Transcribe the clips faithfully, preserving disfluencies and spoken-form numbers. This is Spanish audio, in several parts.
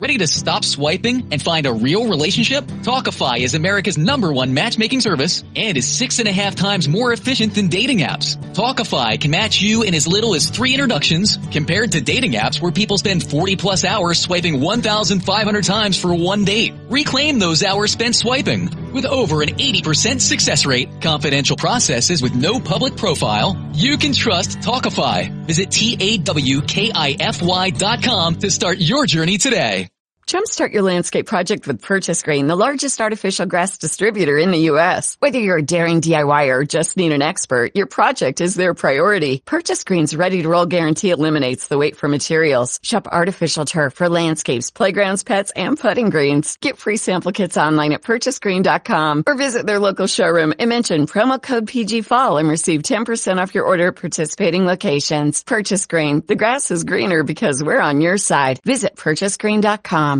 Ready to stop swiping and find a real relationship? Talkify is America's number one matchmaking service and is six and a half times more efficient than dating apps. Talkify can match you in as little as three introductions compared to dating apps where people spend forty plus hours swiping one thousand five hundred times for one date. Reclaim those hours spent swiping. With over an eighty percent success rate, confidential processes with no public profile, you can trust Talkify. Visit T A W K I F Y dot com to start your journey today. Jumpstart your landscape project with Purchase Green, the largest artificial grass distributor in the U S. Whether you're a daring DIYer or just need an expert, your project is their priority. Purchase Green's ready-to-roll guarantee eliminates the wait for materials. Shop artificial turf for landscapes, playgrounds, pets, and putting greens. Get free sample kits online at purchase green dot com or visit their local showroom and mention promo code P G Fall and receive ten percent off your order at participating locations. Purchase Green. The grass is greener because we're on your side. Visit purchase green dot com.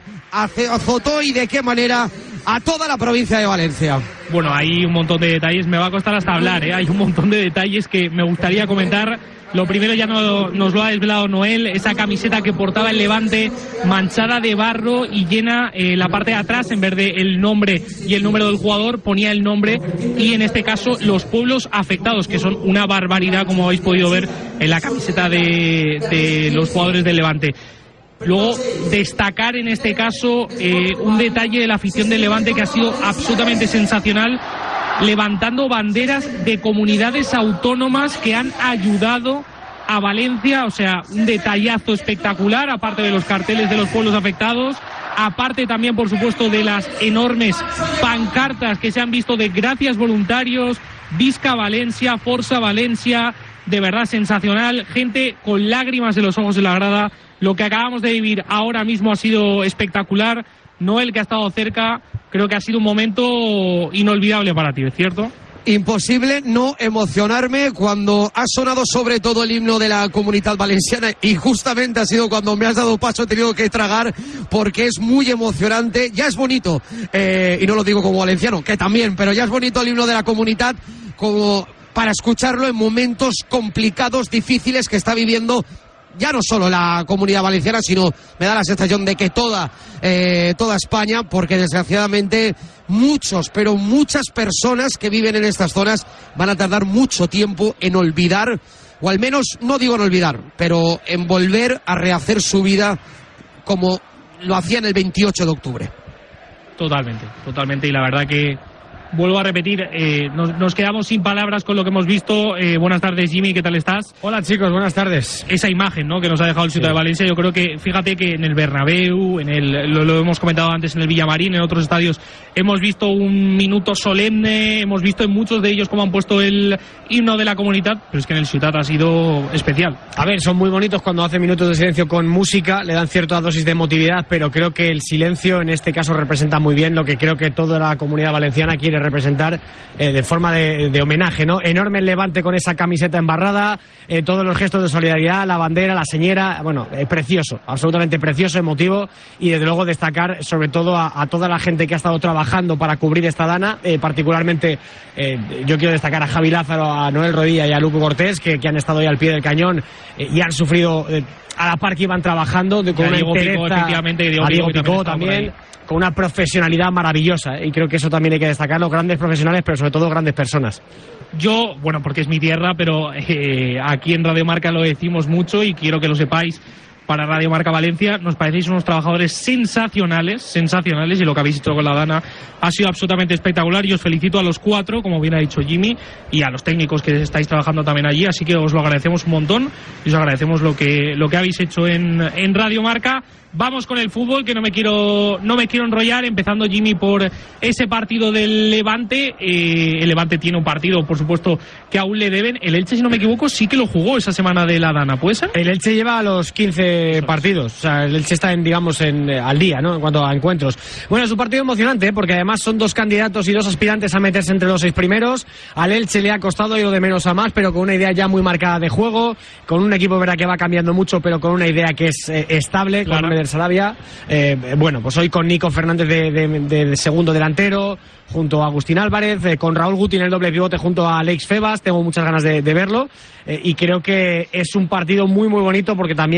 Azotó y de qué manera a toda la provincia de Valencia. Bueno, hay un montón de detalles, me va a costar hasta hablar, ¿eh? Hay un montón de detalles que me gustaría comentar. Lo primero ya no, nos lo ha desvelado Noel, esa camiseta que portaba el Levante manchada de barro y llena eh, la parte de atrás, en vez de el nombre y el número del jugador, ponía el nombre y en este caso los pueblos afectados, que son una barbaridad, como habéis podido ver en la camiseta de, de los jugadores del Levante. Luego, destacar en este caso eh, un detalle de la afición del Levante que ha sido absolutamente sensacional, levantando banderas de comunidades autónomas que han ayudado a Valencia, o sea, un detallazo espectacular, aparte de los carteles de los pueblos afectados, aparte también, por supuesto, de las enormes pancartas que se han visto de gracias voluntarios, Visca Valencia, Forza Valencia, de verdad sensacional, gente con lágrimas en los ojos en la grada. Lo que acabamos de vivir ahora mismo ha sido espectacular. Noel, que ha estado cerca, creo que ha sido un momento inolvidable para ti, ¿es cierto? Imposible no emocionarme cuando ha sonado sobre todo el himno de la Comunitat Valenciana y justamente ha sido cuando me has dado paso, he tenido que tragar porque es muy emocionante. Ya es bonito, eh, y no lo digo como valenciano, que también, pero ya es bonito el himno de la Comunitat como para escucharlo en momentos complicados, difíciles que está viviendo ya no solo la Comunidad Valenciana, sino me da la sensación de que toda, eh, toda España, porque desgraciadamente muchos, pero muchas personas que viven en estas zonas van a tardar mucho tiempo en olvidar, o al menos, no digo en olvidar, pero en volver a rehacer su vida como lo hacían el veintiocho de octubre. Totalmente, totalmente, y la verdad que vuelvo a repetir, eh, nos, nos quedamos sin palabras con lo que hemos visto. Eh, buenas tardes, Jimmy, ¿qué tal estás? Hola, chicos, buenas tardes. Esa imagen, ¿no?, que nos ha dejado el Ciutat sí. de Valencia, yo creo que, fíjate que en el Bernabéu, en el, lo, lo hemos comentado antes en el Villamarín, en otros estadios, hemos visto un minuto solemne, hemos visto en muchos de ellos cómo han puesto el himno de la Comunitat, pero es que en el Ciutat ha sido especial. A ver, son muy bonitos cuando hacen minutos de silencio con música, le dan cierta dosis de emotividad, pero creo que el silencio en este caso representa muy bien lo que creo que toda la comunidad valenciana quiere representar eh, de forma de, de homenaje, ¿no? Enorme el Levante con esa camiseta embarrada, eh, todos los gestos de solidaridad, la bandera, la señera, bueno, eh, precioso, absolutamente precioso, emotivo, y desde luego destacar sobre todo a, a toda la gente que ha estado trabajando para cubrir esta dana, eh, particularmente eh, yo quiero destacar a Javi Lázaro, a Noel Rodilla y a Luco Cortés, que, que han estado ahí al pie del cañón eh, y han sufrido eh, a la par que iban trabajando de, con una Diego entereza, Picó, efectivamente, Diego a Diego Picó, Picó también, con una profesionalidad maravillosa, ¿eh? Y creo que eso también hay que destacarlo, grandes profesionales, pero sobre todo grandes personas. Yo, bueno, porque es mi tierra, pero eh, aquí en Radio Marca lo decimos mucho y quiero que lo sepáis. Para Radio Marca Valencia, nos parecéis unos trabajadores sensacionales, sensacionales, y lo que habéis hecho con la Dana ha sido absolutamente espectacular, y os felicito a los cuatro, como bien ha dicho Jimmy, y a los técnicos que estáis trabajando también allí, así que os lo agradecemos un montón, y os agradecemos lo que, lo que habéis hecho en, en Radio Marca. Vamos con el fútbol, que no me quiero no me quiero enrollar, empezando, Jimmy, por ese partido del Levante. Eh, el Levante tiene un partido, por supuesto, que aún le deben. El Elche, si no me equivoco, sí que lo jugó esa semana de la Dana, ¿puede ser? El Elche lleva los quince partidos, o sea, el Elche está en, digamos, en, eh, al día, ¿no?, en cuanto a encuentros. Bueno, es un partido emocionante, ¿eh?, porque además son dos candidatos y dos aspirantes a meterse entre los seis primeros. Al Elche le ha costado, ido de menos a más, pero con una idea ya muy marcada de juego, con un equipo, verdad, que va cambiando mucho, pero con una idea que es eh, estable, claro, con Meder Sarabia. Eh, bueno, pues hoy con Nico Fernández de, de, de, de segundo delantero, junto a Agustín Álvarez, eh, con Raúl Guti en el doble pivote junto a Alex Febas. Tengo muchas ganas de, de verlo, eh, y creo que es un partido muy muy bonito, porque también el Levante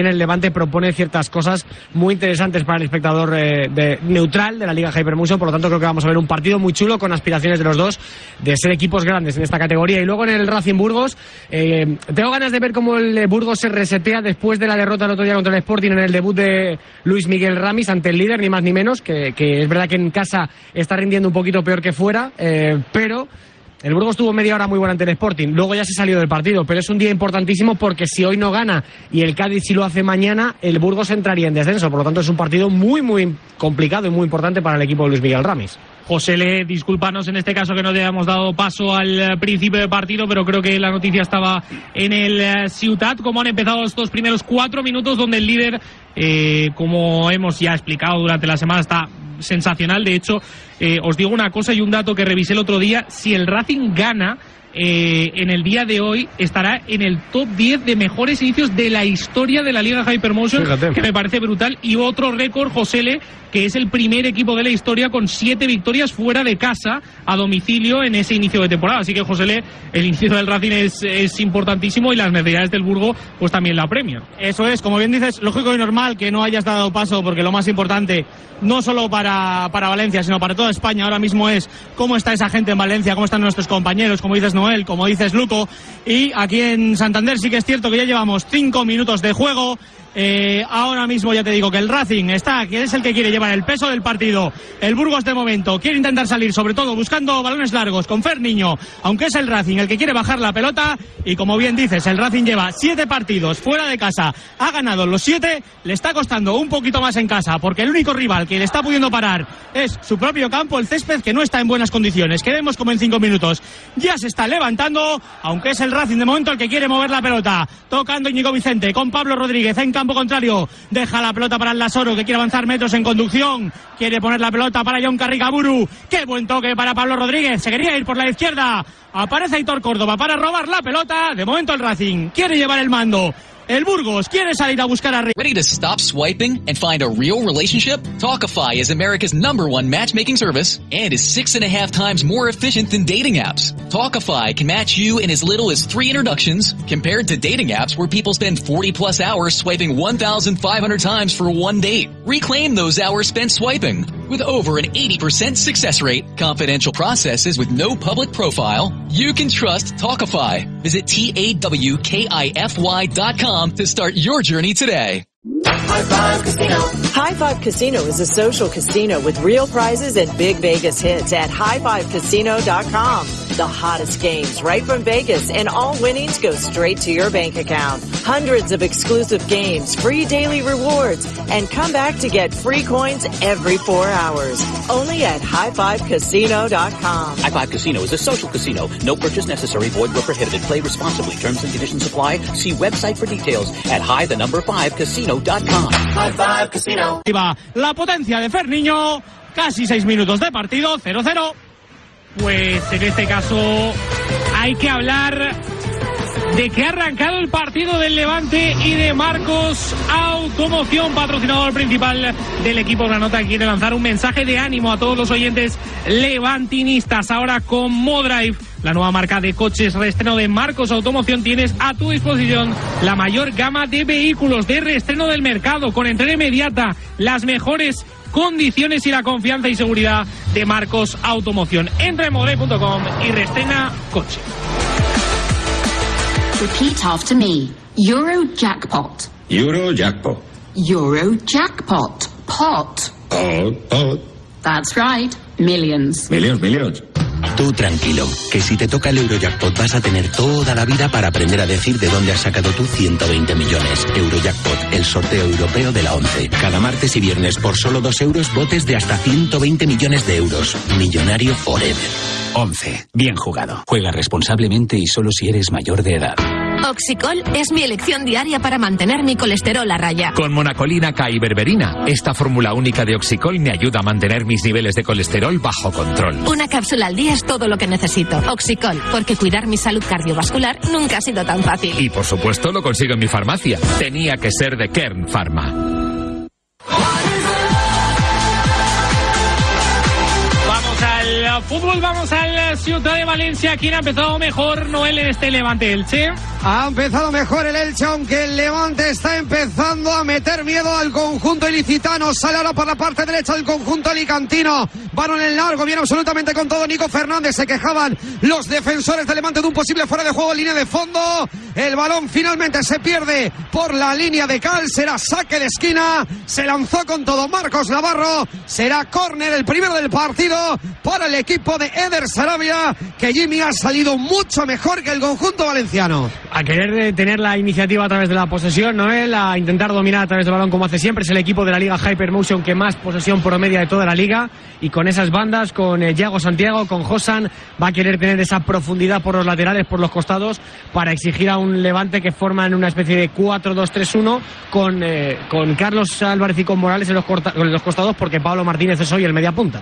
realmente propone ciertas cosas muy interesantes para el espectador eh, de, neutral de la Liga Hypermotion. Por lo tanto, creo que vamos a ver un partido muy chulo con aspiraciones de los dos de ser equipos grandes en esta categoría. Y luego en el Racing Burgos, eh, tengo ganas de ver cómo el Burgos se resetea después de la derrota el otro día contra el Sporting en el debut de Luis Miguel Ramis ante el líder, ni más ni menos, que, que es verdad que en casa está rindiendo un poquito peor que fuera, eh, pero el Burgos tuvo media hora muy buena ante el Sporting, luego ya se salió del partido, pero es un día importantísimo porque si hoy no gana y el Cádiz sí lo hace mañana, el Burgos entraría en descenso. Por lo tanto, es un partido muy muy complicado y muy importante para el equipo de Luis Miguel Ramis. José Le, discúlpanos en este caso que no te hayamos dado paso al principio del partido, pero creo que la noticia estaba en el Ciutat, como han empezado estos primeros cuatro minutos, donde el líder, eh, como hemos ya explicado durante la semana, está sensacional. De hecho, eh, os digo una cosa y un dato que revisé el otro día: si el Racing gana, Eh, en el día de hoy estará en el top diez de mejores inicios de la historia de la Liga Hypermotion. Fíjate. Que me parece brutal. Y otro récord, Josele, que es el primer equipo de la historia con siete victorias fuera de casa, a domicilio, en ese inicio de temporada. Así que, Josele, el inicio del Racing es, es importantísimo y las necesidades del Burgo pues también la apremian. Eso es, como bien dices, lógico y normal que no hayas dado paso, porque lo más importante, no solo para, para Valencia, sino para toda España ahora mismo, es cómo está esa gente en Valencia, cómo están nuestros compañeros, como dices Noel, como dices Luco. Y aquí en Santander sí que es cierto que ya llevamos cinco minutos de juego. Eh, ahora mismo ya te digo que el Racing está, que es el que quiere llevar el peso del partido. El Burgos de momento quiere intentar salir, sobre todo buscando balones largos con Fer Niño, aunque es el Racing el que quiere bajar la pelota. Y como bien dices, el Racing lleva siete partidos fuera de casa, ha ganado los siete, le está costando un poquito más en casa, porque el único rival que le está pudiendo parar es su propio campo, el césped, que no está en buenas condiciones, que vemos como en cinco minutos ya se está levantando, aunque es el Racing de momento el que quiere mover la pelota, tocando Íñigo Vicente con Pablo Rodríguez en campo contrario, deja la pelota para el Lasoro, que quiere avanzar metros en conducción, quiere poner la pelota para Jon Carricaburu, qué buen toque para Pablo Rodríguez, se quería ir por la izquierda, aparece Aitor Córdoba para robar la pelota. De momento el Racing quiere llevar el mando, el Burgos quiere salir a buscar arriba. Ready to stop swiping and find a real relationship? Talkify is America's number one matchmaking service and is six and a half times more efficient than dating apps. Talkify can match you in as little as three introductions, compared to dating apps where people spend forty plus hours swiping one thousand five hundred times for one date. Reclaim those hours spent swiping. With over an eighty percent success rate, confidential processes with no public profile, you can trust Talkify. Visit T A W K I F Y dot com to start your journey today. High Five Casino. High Five Casino is a social casino with real prizes and big Vegas hits at high five casino dot com. The hottest games right from Vegas, and all winnings go straight to your bank account. Hundreds of exclusive games, free daily rewards, and come back to get free coins every four hours. Only at high five casino dot com. High Five Casino is a social casino. No purchase necessary. Void where prohibited. Play responsibly. Terms and conditions apply. See website for details at high the number five casino dot com. High Five Casino. La potencia de Fer Niño, casi seis minutos de partido, cero cero. Pues en este caso hay que hablar de que ha arrancado el partido del Levante y de Marcos Automoción, patrocinador principal del equipo granota, que quiere lanzar un mensaje de ánimo a todos los oyentes levantinistas. Ahora con Modrive, la nueva marca de coches reestreno de Marcos Automoción, tienes a tu disposición la mayor gama de vehículos de reestreno del mercado, con entrega inmediata, las mejores condiciones y la confianza y seguridad de Marcos Automoción. Entra en modrive punto com y reestrena coche. Repeat after me. Eurojackpot. Eurojackpot. Eurojackpot. Pot. Pot, pot. That's right. Millions. Millions, millions. Tú tranquilo, que si te toca el Eurojackpot vas a tener toda la vida para aprender a decir de dónde has sacado tú ciento veinte millones. Eurojackpot, el sorteo europeo de la once. Cada martes y viernes por solo dos euros, botes de hasta ciento veinte millones de euros. Millonario forever. once. Bien jugado. Juega responsablemente y solo si eres mayor de edad. Oxicol es mi elección diaria para mantener mi colesterol a raya. Con monacolina K y berberina, esta fórmula única de Oxicol me ayuda a mantener mis niveles de colesterol bajo control. Una cápsula al día es todo lo que necesito. Oxicol, porque cuidar mi salud cardiovascular nunca ha sido tan fácil. Y por supuesto lo consigo en mi farmacia. Tenía que ser de Kern Pharma. Vamos al fútbol, vamos al la ciudad de Valencia. ¿Quién ha empezado mejor, Noel, en este Levante Elche? Ha empezado mejor el Elche, aunque el Levante está empezando a meter miedo al conjunto ilicitano. Sale ahora por la parte derecha del conjunto alicantino. Balón en largo, viene absolutamente con todo Nico Fernández. Se quejaban los defensores del Levante de un posible fuera de juego en línea de fondo. El balón finalmente se pierde por la línea de cal. Será saque de esquina. Se lanzó con todo Marcos Navarro. Será córner, el primero del partido para el equipo de Eder Sarabia, que Jimmy ha salido mucho mejor que el conjunto valenciano. A querer tener la iniciativa a través de la posesión, Noel, a intentar dominar a través del balón como hace siempre. Es el equipo de la Liga Hypermotion que más posesión promedia de toda la Liga, y con esas bandas, con eh, Yago Santiago, con Josan, va a querer tener esa profundidad por los laterales, por los costados, para exigir a un Levante que forma en una especie de cuatro dos tres uno con, eh, con Carlos Álvarez y con Morales en los, corta, en los costados, porque Pablo Martínez es hoy el media punta.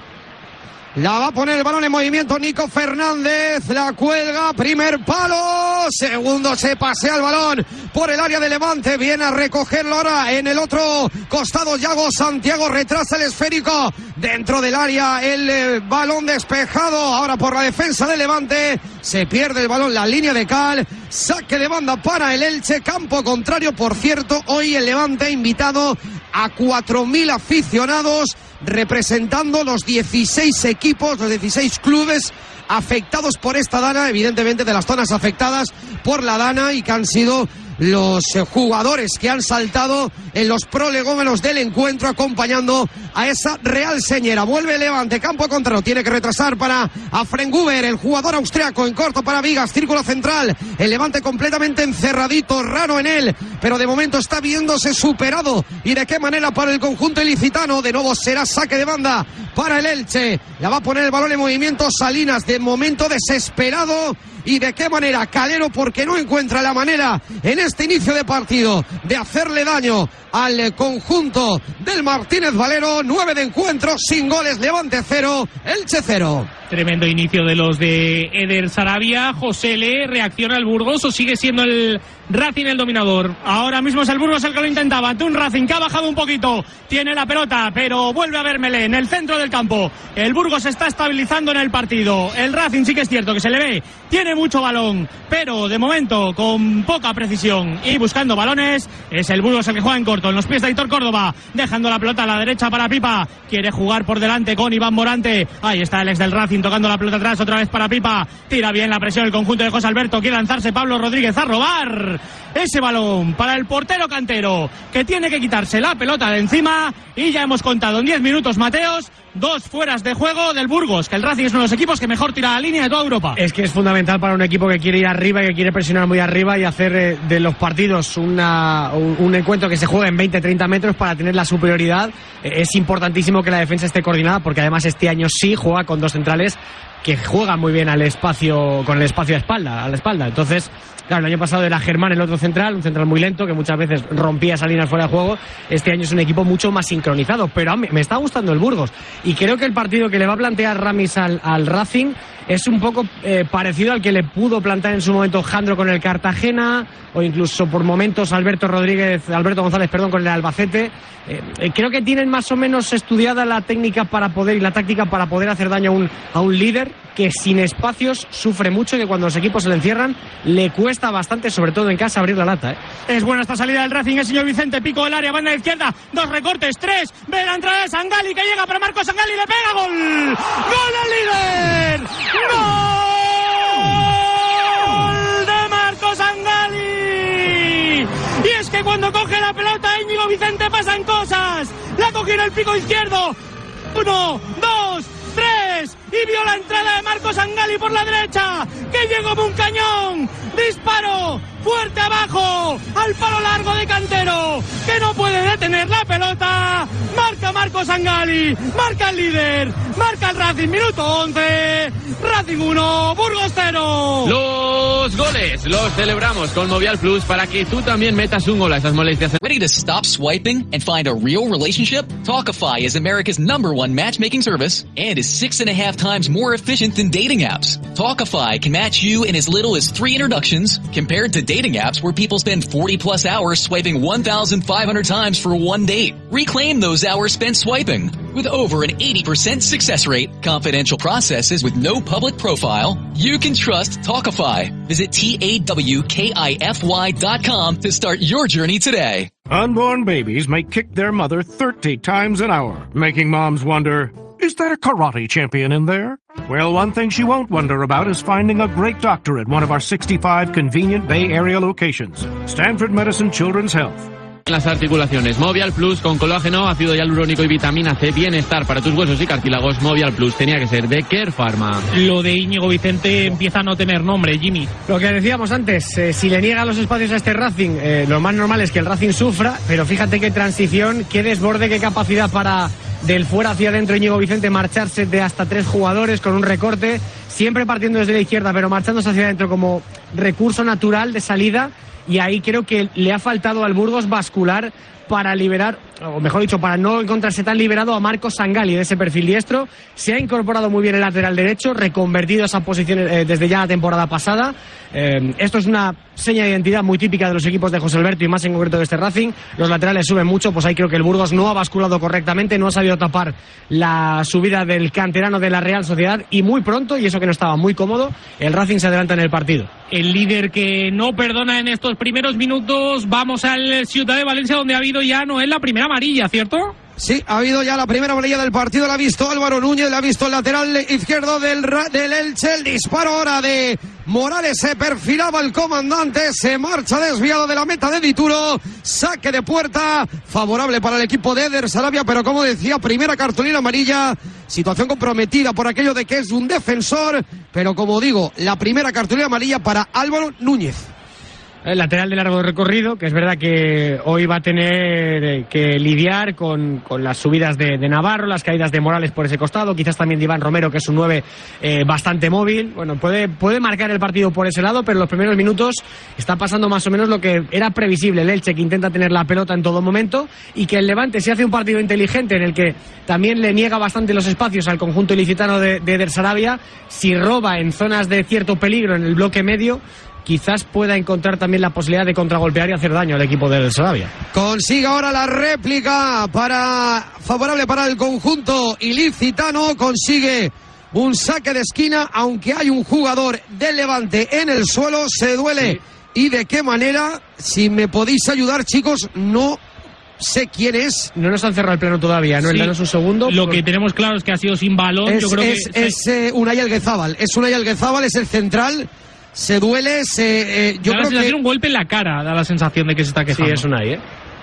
La va a poner el balón en movimiento Nico Fernández, la cuelga, primer palo, segundo, se pasea el balón por el área de Levante, viene a recogerlo ahora en el otro costado Yago Santiago, retrasa el esférico dentro del área, el eh, balón despejado ahora por la defensa de Levante, se pierde el balón, la línea de cal, saque de banda para el Elche, campo contrario, por cierto, hoy el Levante ha invitado a cuatro mil aficionados, representando los dieciséis equipos, los dieciséis clubes afectados por esta dana, evidentemente de las zonas afectadas por la dana, y que han sido los jugadores que han saltado en los prolegómenos del encuentro acompañando a esa Real Señera. Vuelve Levante, campo contrario, tiene que retrasar para Afrenguber, el jugador austriaco, en corto para Vigas, círculo central, el Levante completamente encerradito, raro en él, pero de momento está viéndose superado, y de qué manera para el conjunto ilicitano. De nuevo será saque de banda para el Elche, la va a poner el balón en movimiento Salinas, de momento desesperado, y de qué manera Calero, porque no encuentra la manera en este inicio de partido de hacerle daño al conjunto del Martínez Valero. Nueve de encuentro sin goles, Levante cero, Elche cero. Tremendo inicio de los de Eder Sarabia. José Le, ¿reacciona el Burgos o sigue siendo el Racing el dominador? Ahora mismo es el Burgos el que lo intentaba, ante un Racing que ha bajado un poquito, tiene la pelota, pero vuelve a ver Melé en el centro del campo. El Burgos se está estabilizando en el partido. El Racing sí que es cierto que se le ve, tiene mucho balón, pero de momento con poca precisión y buscando balones. Es el Burgos el que juega en corto, en los pies de Aitor Córdoba, dejando la pelota a la derecha para Pipa, quiere jugar por delante con Iván Morante. Ahí está el ex del Racing tocando la pelota atrás, otra vez para Pipa, tira bien la presión el conjunto de José Alberto, quiere lanzarse Pablo Rodríguez a robar ese balón para el portero Cantero, que tiene que quitarse la pelota de encima. Y ya hemos contado en diez minutos, Mateos, dos fueras de juego del Burgos, que el Racing es uno de los equipos que mejor tira la línea de toda Europa. Es que es fundamental para un equipo que quiere ir arriba y que quiere presionar muy arriba y hacer eh, de los partidos una, un, un encuentro que se juega en veinte a treinta metros para tener la superioridad. Eh, es importantísimo que la defensa esté coordinada, porque además este año sí juega con dos centrales que juegan muy bien al espacio, con el espacio a espalda, a la espalda. Entonces, claro, el año pasado era Germán el otro central, un central muy lento que muchas veces rompía esas líneas fuera de juego. Este año es un equipo mucho más sincronizado, pero a mí me está gustando el Burgos, y creo que el partido que le va a plantear Ramis al, al Racing es un poco eh, parecido al que le pudo plantear en su momento Jandro con el Cartagena, o incluso por momentos Alberto Rodríguez, Alberto González, perdón, con el Albacete. Eh, eh, creo que tienen más o menos estudiada la técnica para poder y la táctica para poder hacer daño a un, a un líder que sin espacios sufre mucho, y que cuando los equipos se le encierran le cuesta bastante, sobre todo en casa, abrir la lata. ¿eh? Es buena esta salida del Racing, el señor Vicente, pico del área, banda de izquierda, dos recortes, tres, ve la entrada de Sangali, que llega para Marcos Sangali, le pega, gol, gol al líder, gol de Marcos Sangali. Y es que cuando coge la pelota Íñigo Vicente pasan cosas, la cogió en el pico izquierdo, uno, dos, tres, y vio la entrada de Marcos Sangali por la derecha, que llegó como un cañón, disparo fuerte abajo, al palo largo de Cantero, que no puede detener la pelota. Marca Marcos Sangali, marca el líder, marca el Racing, minuto once, Racing uno, Burgos cero. Los goles los celebramos con Movial Plus para que tú también metas un gol a esas molestias. Ready to stop swiping and find a real relationship? Talkify is America's number one matchmaking service and is six and a half times more efficient than dating apps. Talkify can match you in as little as three introductions, compared to dating apps where people spend forty plus hours swiping one thousand five hundred times for one date. Reclaim those hours spent and swiping. With over an eighty percent success rate, confidential processes with no public profile, you can trust Talkify. Visit T A W K I F Y dot com to start your journey today. Unborn babies may kick their mother thirty times an hour, making moms wonder, is there a karate champion in there? Well, one thing she won't wonder about is finding a great doctor at one of our sixty-five convenient Bay Area locations. Stanford Medicine Children's Health. Las articulaciones. Movial Plus con colágeno, ácido hialurónico y vitamina C. Bienestar para tus huesos y cartílagos. Movial Plus tenía que ser de Care Pharma. Lo de Íñigo Vicente empieza a no tener nombre, Jimmy. Lo que decíamos antes, eh, si le niega los espacios a este Racing, eh, lo más normal es que el Racing sufra, pero fíjate qué transición, qué desborde, qué capacidad para del fuera hacia adentro Íñigo Vicente marcharse de hasta tres jugadores con un recorte, siempre partiendo desde la izquierda, pero marchándose hacia adentro como recurso natural de salida. Y ahí creo que le ha faltado al Burgos bascular para liberar, o mejor dicho, para no encontrarse tan liberado a Marcos Sangali de ese perfil diestro. Se ha incorporado muy bien el lateral derecho, reconvertido a esa posición eh, desde ya la temporada pasada. Eh, esto es una seña de identidad muy típica de los equipos de José Alberto y más en concreto de este Racing. Los laterales suben mucho, pues ahí creo que el Burgos no ha basculado correctamente, no ha sabido tapar la subida del canterano de la Real Sociedad y muy pronto, y eso que no estaba muy cómodo, el Racing se adelanta en el partido. El líder que no perdona en estos primeros minutos. Vamos al Ciudad de Valencia, donde ha habido ya, Noel, la primera amarilla, ¿cierto? Sí, ha habido ya la primera amarilla del partido, la ha visto Álvaro Núñez, la ha visto el lateral izquierdo del, del Elche. El disparo ahora de Morales, se perfilaba el comandante, se marcha desviado de la meta de Dituro, saque de puerta favorable para el equipo de Eder Sarabia, pero como decía, primera cartulina amarilla, situación comprometida por aquello de que es un defensor, pero como digo, la primera cartulina amarilla para Álvaro Núñez. El lateral de largo recorrido, que es verdad que hoy va a tener que lidiar con, con las subidas de, de Navarro, las caídas de Morales por ese costado, quizás también de Iván Romero, que es un nueve eh, bastante móvil. Bueno, puede, puede marcar el partido por ese lado, pero en los primeros minutos está pasando más o menos lo que era previsible. El Elche, que intenta tener la pelota en todo momento, y que el Levante, si hace un partido inteligente en el que también le niega bastante los espacios al conjunto ilicitano de, de Eder Sarabia, si roba en zonas de cierto peligro en el bloque medio, quizás pueda encontrar también la posibilidad de contragolpear y hacer daño al equipo del Sarabia. Consigue ahora la réplica para favorable para el conjunto ilicitano, consigue un saque de esquina, aunque hay un jugador del Levante en el suelo, se duele. Sí. ¿Y de qué manera? Si me podéis ayudar, chicos, no sé quién es. No nos han cerrado el plano todavía, no, sí. Danos un segundo. Lo por... que tenemos claro es que ha sido sin balón. Es, Yo creo es, que es eh, Unai Alguezábal, es Unai Alguezábal, es el central. Se duele, se, eh, yo da creo la que un golpe en la cara, da la sensación de que se está quejando. Sí, es Unai, ¿eh?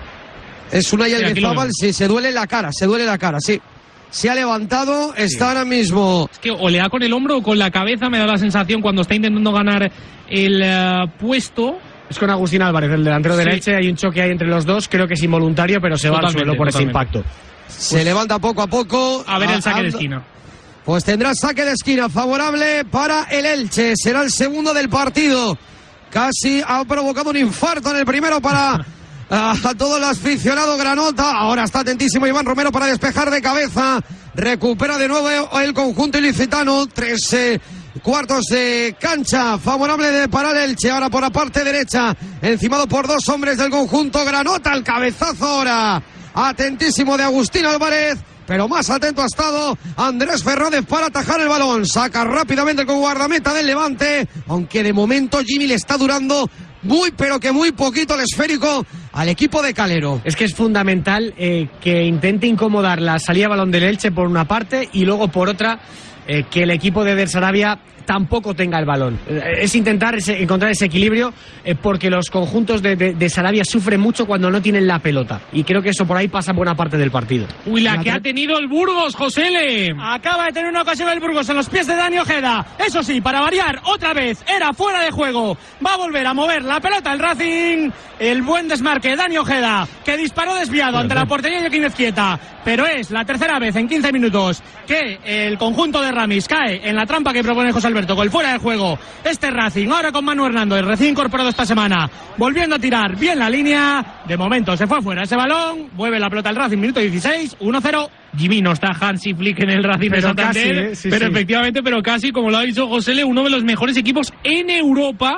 Es Unai Alguezábal, sí, se duele la cara, se duele la cara, sí. Se ha levantado, está sí. ahora mismo. Es que o le da con el hombro o con la cabeza, me da la sensación cuando está intentando ganar el uh, puesto. Es con Agustín Álvarez, el delantero sí. del Elche, hay un choque ahí entre los dos, creo que es involuntario, pero se totalmente, va al suelo por totalmente. ese impacto. Se pues, levanta poco a poco. A ver a, el saque a, de esquina. Pues tendrá saque de esquina favorable para el Elche. Será el segundo del partido. Casi ha provocado un infarto en el primero para a, a todo el aficionado granota. Ahora está atentísimo Iván Romero para despejar de cabeza. Recupera de nuevo el conjunto ilicitano. Tres eh, cuartos de cancha favorable de para el Elche. Ahora por la parte derecha, encimado por dos hombres del conjunto granota. El cabezazo ahora atentísimo de Agustín Álvarez. Pero más atento ha estado Andrés Fernández para atajar el balón. Saca rápidamente con guardameta del Levante. Aunque de momento Jimmy le está durando muy pero que muy poquito el esférico al equipo de Calero. Es que es fundamental eh, que intente incomodar la salida de balón del Elche por una parte y luego por otra eh, que el equipo de Eder Sarabia tampoco tenga el balón. Es intentar ese, encontrar ese equilibrio eh, porque los conjuntos de, de, de Sarabia sufren mucho cuando no tienen la pelota y creo que eso por ahí pasa buena parte del partido. Uy, la, la que tra... ha tenido el Burgos, Josele. Acaba de tener una ocasión el Burgos en los pies de Dani Ojeda. Eso sí, para variar, otra vez era fuera de juego. Va a volver a mover la pelota el Racing. El buen desmarque de Dani Ojeda, que disparó desviado ante la portería de Joaquín Ezquieta. Pero es la tercera vez en quince minutos que el conjunto de Ramis cae en la trampa que propone José Alberto con el fuera de juego. Este Racing ahora con Manu Hernández, recién incorporado esta semana, volviendo a tirar bien la línea. De momento se fue fuera ese balón. Mueve la pelota el Racing, minuto dieciséis, uno cero. Jimmy, no está Hansi Flick en el Racing de Santander, casi, ¿eh? sí, pero sí. efectivamente, pero casi, como lo ha dicho José Le, uno de los mejores equipos en Europa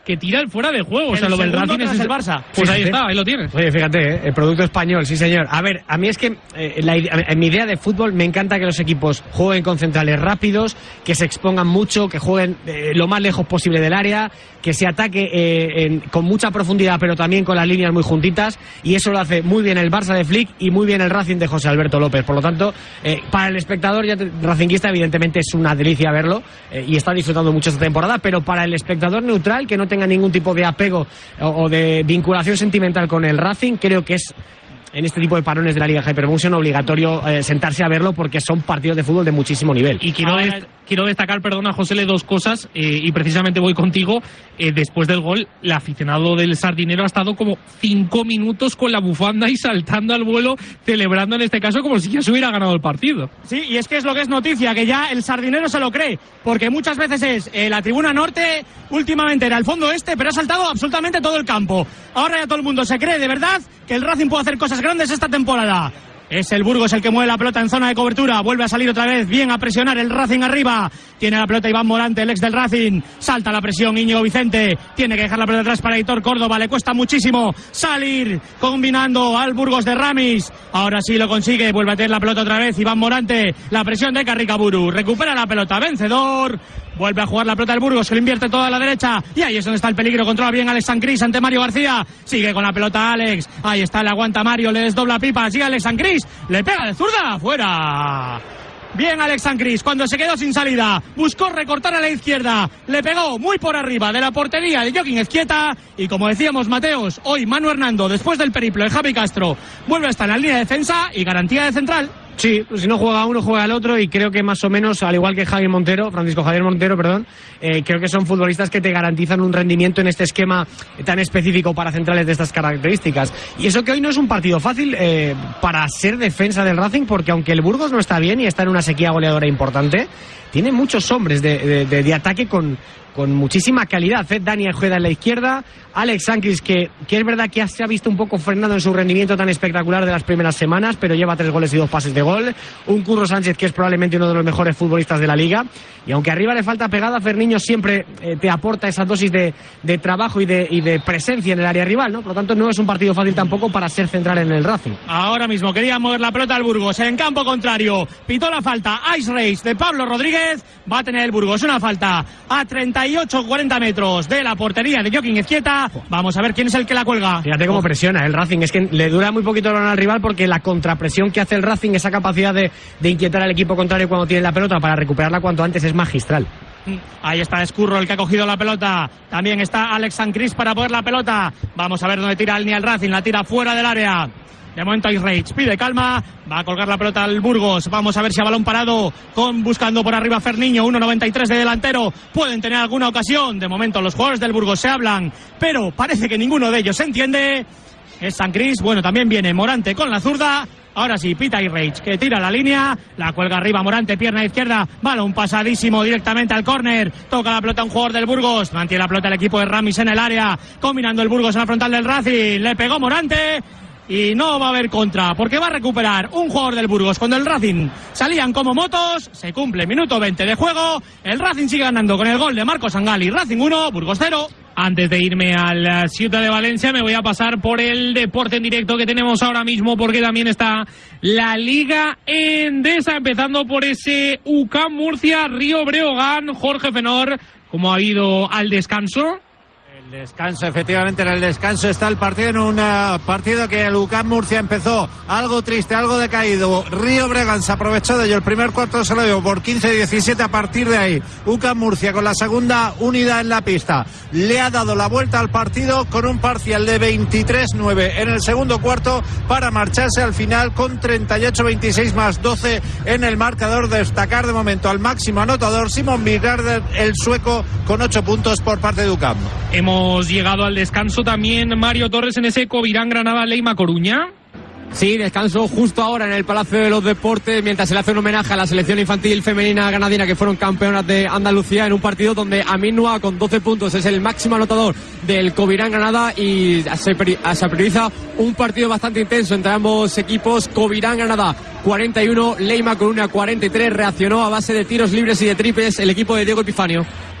que tira el fuera de juego. O sea, el lo del segundo Racing es tras el Barça. Pues Sí, ahí sí. está, ahí lo tienes. Oye, fíjate, ¿eh? El producto español, sí señor. A ver, a mí es que eh, la idea- en mi idea de fútbol me encanta que los equipos jueguen con centrales rápidos, que se expongan mucho, que jueguen eh, lo más lejos posible del área, que se ataque eh, en- con mucha profundidad, pero también con las líneas muy juntitas, y eso lo hace muy bien el Barça de Flick y muy bien el Racing de José Alberto López. Por lo tanto, eh, para el espectador ya te- racinguista, evidentemente es una delicia verlo eh, y está disfrutando mucho esta temporada, pero para el espectador neutral, que no tenga ningún tipo de apego o, o de vinculación sentimental con el Racing, creo que es en este tipo de parones de la Liga Hypermotion obligatorio eh, sentarse a verlo, porque son partidos de fútbol de muchísimo nivel. Y quiero, Ahora- dest- quiero destacar, perdona, José, dos cosas, eh, y precisamente voy contigo. Eh, después del gol, el aficionado del Sardinero ha estado como cinco minutos con la bufanda y saltando al vuelo, celebrando en este caso como si ya se hubiera ganado el partido. Sí, y es que es lo que es noticia, que ya el Sardinero se lo cree, porque muchas veces es eh, la tribuna norte, últimamente era el fondo este, pero ha saltado absolutamente todo el campo. Ahora ya todo el mundo se cree de verdad que el Racing puede hacer cosas grandes esta temporada. Es el Burgos el que mueve la pelota en zona de cobertura. Vuelve a salir otra vez bien a presionar el Racing arriba. Tiene la pelota Iván Morante, el ex del Racing. Salta la presión Íñigo Vicente. Tiene que dejar la pelota atrás para Aitor Córdoba. Le cuesta muchísimo salir combinando al Burgos de Ramis. Ahora sí lo consigue. Vuelve a tener la pelota otra vez Iván Morante. La presión de Carricaburu. Recupera la pelota. Vencedor. Vuelve a jugar la pelota del Burgos, que lo invierte toda a la derecha. Y ahí es donde está el peligro. Controla bien Alex Sancris ante Mario García. Sigue con la pelota Alex. Ahí está, le aguanta Mario, le desdobla pipa. Sigue Alex Sancris. Le pega de zurda. Fuera. Bien Alex Sancris, cuando se quedó sin salida, buscó recortar a la izquierda, le pegó muy por arriba de la portería de Joaquín Ezquieta, y como decíamos Mateos, hoy Manu Hernando, después del periplo de Javi Castro, vuelve a estar en la línea de defensa y garantía de central. Sí, si no juega uno, juega el otro, y creo que más o menos, al igual que Javier Montero, Francisco Javier Montero, perdón, eh, creo que son futbolistas que te garantizan un rendimiento en este esquema tan específico para centrales de estas características. Y eso que hoy no es un partido fácil eh, para ser defensa del Racing, porque aunque el Burgos no está bien y está en una sequía goleadora importante, tiene muchos hombres de, de, de, de ataque con, con muchísima calidad. ¿eh? Dani Ojeda en la izquierda, Alex Sancris, que, que es verdad que se ha visto un poco frenado en su rendimiento tan espectacular de las primeras semanas, pero lleva tres goles y dos pases de gol. Un Curro Sánchez, que es probablemente uno de los mejores futbolistas de la liga. Y aunque arriba le falta pegada, Ferniño siempre eh, te aporta esa dosis de, de trabajo y de, y de presencia en el área rival, ¿no? Por lo tanto, no es un partido fácil tampoco para ser central en el Racing. Ahora mismo quería mover la pelota al Burgos en campo contrario. Pitó la falta Ice Race de Pablo Rodríguez. Va a tener el Burgos una falta a treinta y ocho cuarenta metros de la portería de Joaquín Ezquieta. Vamos a ver quién es el que la cuelga. Fíjate cómo presiona el Racing. Es que le dura muy poquito el balón al rival, porque la contrapresión que hace el Racing, esa capacidad de, de inquietar al equipo contrario cuando tiene la pelota para recuperarla cuanto antes, es magistral. Ahí está Escurro, el que ha cogido la pelota. También está Alex Sancris para poner la pelota. Vamos a ver dónde tira el ni al Racing. La tira fuera del área. De momento Ice Rage pide calma, va a colgar la pelota al Burgos. Vamos a ver si a balón parado, con buscando por arriba Ferniño, uno noventa y tres de delantero, pueden tener alguna ocasión. De momento los jugadores del Burgos se hablan, pero parece que ninguno de ellos se entiende. Es Sancris, bueno, también viene Morante con la zurda. Ahora sí, pita y Rage, que tira la línea, la cuelga arriba Morante, pierna izquierda, balón pasadísimo directamente al córner, toca la pelota un jugador del Burgos, mantiene la pelota el equipo de Ramis en el área, combinando el Burgos en la frontal del Racing, le pegó Morante. Y no va a haber contra, porque va a recuperar un jugador del Burgos. Cuando el Racing salían como motos, se cumple minuto veinte de juego. El Racing sigue ganando con el gol de Marcos Angali. Racing uno, Burgos cero. Antes de irme a la Ciudad de Valencia, me voy a pasar por el deporte en directo que tenemos ahora mismo, porque también está la Liga Endesa, empezando por ese U C A M Murcia, Río Breogán. Jorge Fenor, ¿cómo ha ido al descanso? Descanso, efectivamente, en el descanso está el partido, en un uh, partido que el U C A M Murcia empezó algo triste, algo decaído. Río Breogán se aprovechó de ello, el primer cuarto se lo dio por quince a diecisiete. A partir de ahí, U C A M Murcia con la segunda unidad en la pista le ha dado la vuelta al partido con un parcial de veintitrés nueve en el segundo cuarto, para marcharse al final con treinta y ocho veintiséis más doce en el marcador. Destacar de momento al máximo anotador, Simon Biggarder, el sueco, con ocho puntos por parte de U C A M. Hemos Hemos llegado al descanso también, Mario Torres, en ese Covirán Granada Leima Coruña. Sí, descanso justo ahora en el Palacio de los Deportes, mientras se le hace un homenaje a la selección infantil femenina granadina, que fueron campeonas de Andalucía, en un partido donde Amin Noa, con doce puntos, es el máximo anotador del Covirán Granada, y se, se prioriza un partido bastante intenso entre ambos equipos. Covirán Granada cuarenta y uno, Leima Coruña cuarenta y tres. Reaccionó a base de tiros libres y de triples el equipo de Diego Epifanio.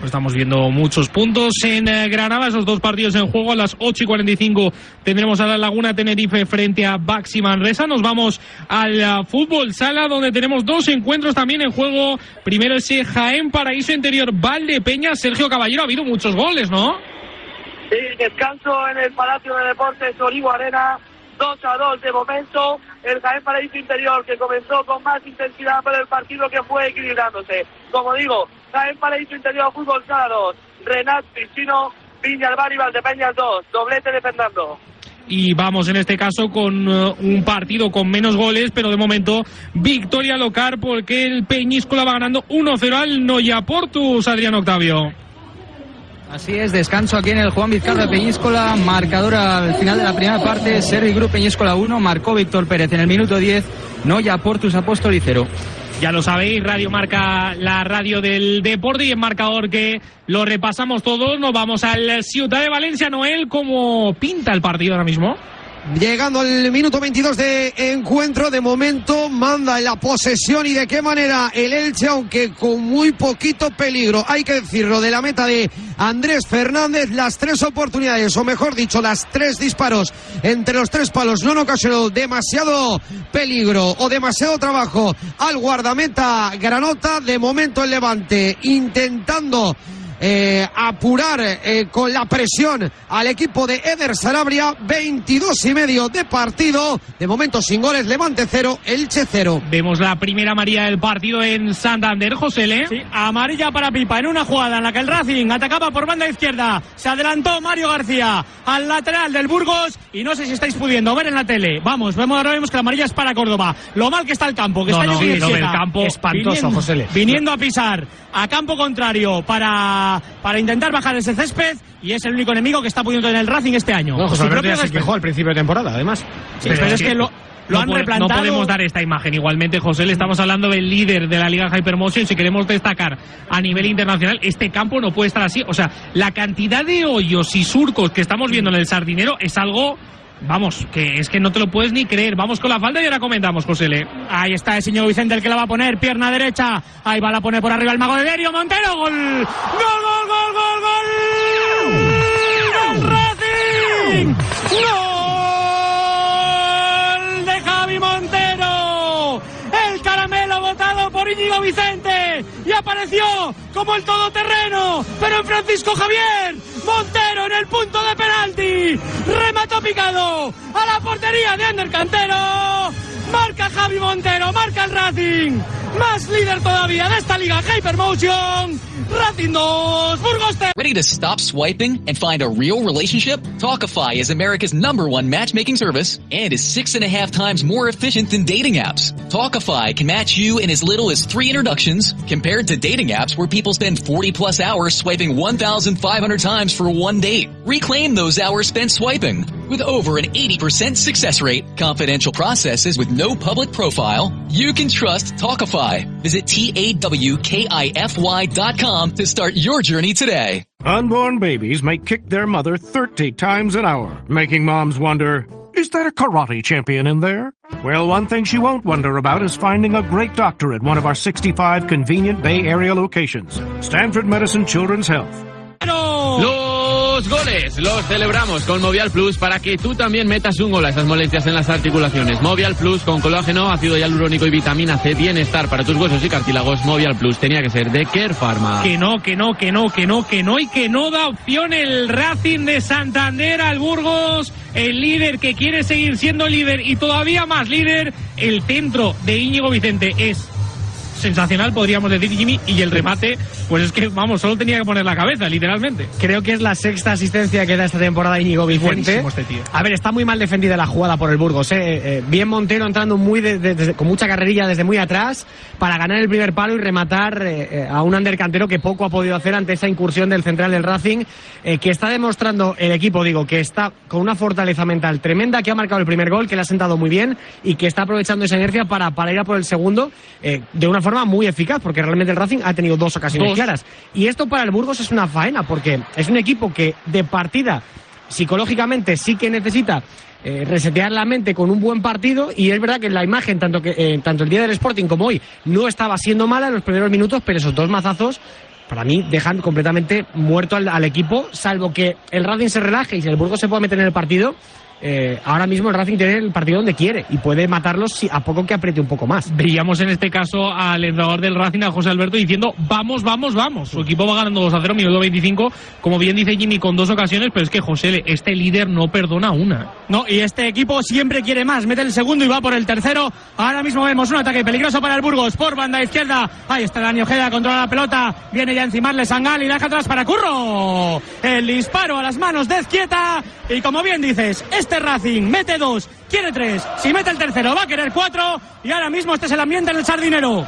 Estamos viendo muchos puntos en eh, Granada, esos dos partidos en juego. A las ocho y cuarenta y cinco tendremos a la Laguna Tenerife frente a Baxi Manresa. Nos vamos al uh, fútbol sala, donde tenemos dos encuentros también en juego. Primero ese Jaén Paraíso Interior Valdepeñas. Sergio Caballero, ha habido muchos goles, ¿no? Sí, descanso en el Palacio de Deportes Orihuela Arena. dos a dos de momento. El Jaén Paraíso Interior, que comenzó con más intensidad, pero el partido que fue equilibrándose. Como digo, Jaén Paraíso Interior Fútbol Sala dos, Renat Piscino, Viñalbal y Valdepeñas dos, doblete de Fernando. Y vamos en este caso con uh, un partido con menos goles, pero de momento victoria local, porque el Peñíscola va ganando uno cero al Noyaportus, Adrián Octavio. Así es, descanso aquí en el Juan Vizcarra Peñíscola, marcador al final de la primera parte, Servi Group Peñíscola uno, marcó Víctor Pérez en el minuto diez, Noyaportus Apóstoli cero. Ya lo sabéis, Radio Marca, la radio del deporte, y en marcador que lo repasamos todos. Nos vamos al Ciudad de Valencia. Noel, ¿cómo pinta el partido ahora mismo? Llegando al minuto veintidós de encuentro, de momento manda en la posesión, y de qué manera el Elche, aunque con muy poquito peligro, hay que decirlo, de la meta de Andrés Fernández. Las tres oportunidades, o mejor dicho, las tres disparos entre los tres palos no han ocasionado demasiado peligro o demasiado trabajo al guardameta granota. De momento el Levante intentando Eh, apurar eh, con la presión al equipo de Eder Sarabia. Veintidós y medio de partido, de momento sin goles, Levante cero, Elche cero. Vemos la primera amarilla del partido en Santander, José Le. Sí, amarilla para Pipa en una jugada en la que el Racing atacaba por banda izquierda. Se adelantó Mario García al lateral del Burgos, y no sé si estáis pudiendo ver en la tele. Vamos, vemos ahora vemos que la amarilla es para Córdoba. Lo mal que está el campo, que no, está no, lleno sí, de no, el campo espantoso, viniendo, José Le. Viniendo a pisar a campo contrario para para intentar bajar ese césped, y es el único enemigo que está pudiendo tener el Racing este año. No, José Alberto ya se quejó al principio de temporada, además. Sí, pero, pero es que, que lo, lo no han puede, replantado. No podemos dar esta imagen. Igualmente, José, le estamos hablando del líder de la Liga Hypermotion. Si queremos destacar a nivel internacional, este campo no puede estar así. O sea, la cantidad de hoyos y surcos que estamos viendo en el Sardinero es algo... Vamos, que es que no te lo puedes ni creer. Vamos con la falta y ahora comentamos, José Le. Ahí está el señor Vicente, el que la va a poner, pierna derecha. Ahí va a la poner por arriba el mago de Derio, Montero, gol. ¡Gol, gol, gol, gol, gol! ¡Gol Racing! ¡Gol de Javi Montero! El caramelo botado por Íñigo Vicente, y apareció como el todoterreno, pero en Francisco Javier Montero en el punto de penalti. Remató picado a la portería de Ander Cantero. Marca Javi Montero, marca el Racing. Más líder todavía de esta liga Hypermotion. Racing dos, Burgos tres. Ready to stop swiping and find a real relationship? Talkify is America's number one matchmaking service and is six and a half times more efficient than dating apps. Talkify can match you in as little as three introductions, compared to dating apps where people spend forty plus hours swiping one thousand five hundred times for one date. Reclaim those hours spent swiping. With over an eighty percent success rate, confidential processes with no public profile, you can trust Talkify. Visit T A W K I F Y dot com to start your journey today. Unborn babies may kick their mother thirty times an hour, making moms wonder, is there a karate champion in there? Well, one thing she won't wonder about is finding a great doctor at one of our sixty-five convenient Bay Area locations. Stanford Medicine Children's Health. Los goles los celebramos con Movial Plus para que tú también metas un gol a esas molestias en las articulaciones. Movial Plus con colágeno, ácido hialurónico y vitamina C. Bienestar para tus huesos y cartílagos. Movial Plus tenía que ser de Care Pharma. Que no, que no, que no, que no, que no y que no da opción el Racing de Santander al Burgos. El líder que quiere seguir siendo líder y todavía más líder. El centro de Íñigo Vicente es sensacional, podríamos decir, Jimmy, y el remate, pues es que, vamos, solo tenía que poner la cabeza, literalmente. Creo que es la sexta asistencia que da esta temporada Íñigo Vicente. Este tío. A ver, está muy mal defendida la jugada por el Burgos, ¿eh? Eh, bien Montero entrando muy de, de, de, con mucha carrerilla desde muy atrás para ganar el primer palo y rematar eh, a un Ander Cantero que poco ha podido hacer ante esa incursión del central del Racing, eh, que está demostrando el equipo, digo, que está con una fortaleza mental tremenda, que ha marcado el primer gol, que le ha sentado muy bien y que está aprovechando esa inercia para, para ir a por el segundo eh, de una forma muy eficaz, porque realmente el Racing ha tenido dos ocasiones dos. claras. Y esto para el Burgos es una faena, porque es un equipo que de partida psicológicamente sí que necesita eh, resetear la mente con un buen partido, y es verdad que la imagen, tanto, que, eh, tanto el día del Sporting como hoy, no estaba siendo mala en los primeros minutos, pero esos dos mazazos para mí dejan completamente muerto al, al equipo, salvo que el Racing se relaje y si el Burgos se puede meter en el partido. Eh, ahora mismo el Racing tiene el partido donde quiere y puede matarlos si, a poco que apriete un poco más. Veíamos en este caso al entrenador del Racing, a José Alberto, diciendo vamos, vamos, vamos. Su equipo va ganando dos a cero, minuto veinticinco, como bien dice Jimmy, con dos ocasiones, pero es que José, este líder no perdona una. No, y este equipo siempre quiere más, mete el segundo y va por el tercero. Ahora mismo vemos un ataque peligroso para el Burgos por banda izquierda. Ahí está Dani Ojeda, controla la pelota, viene ya a encimarle Sangal y la deja atrás para Curro. El disparo a las manos de Ezquieta y como bien dices, este Racing mete dos, quiere tres, si mete el tercero va a querer cuatro y ahora mismo este es el ambiente en el Sardinero.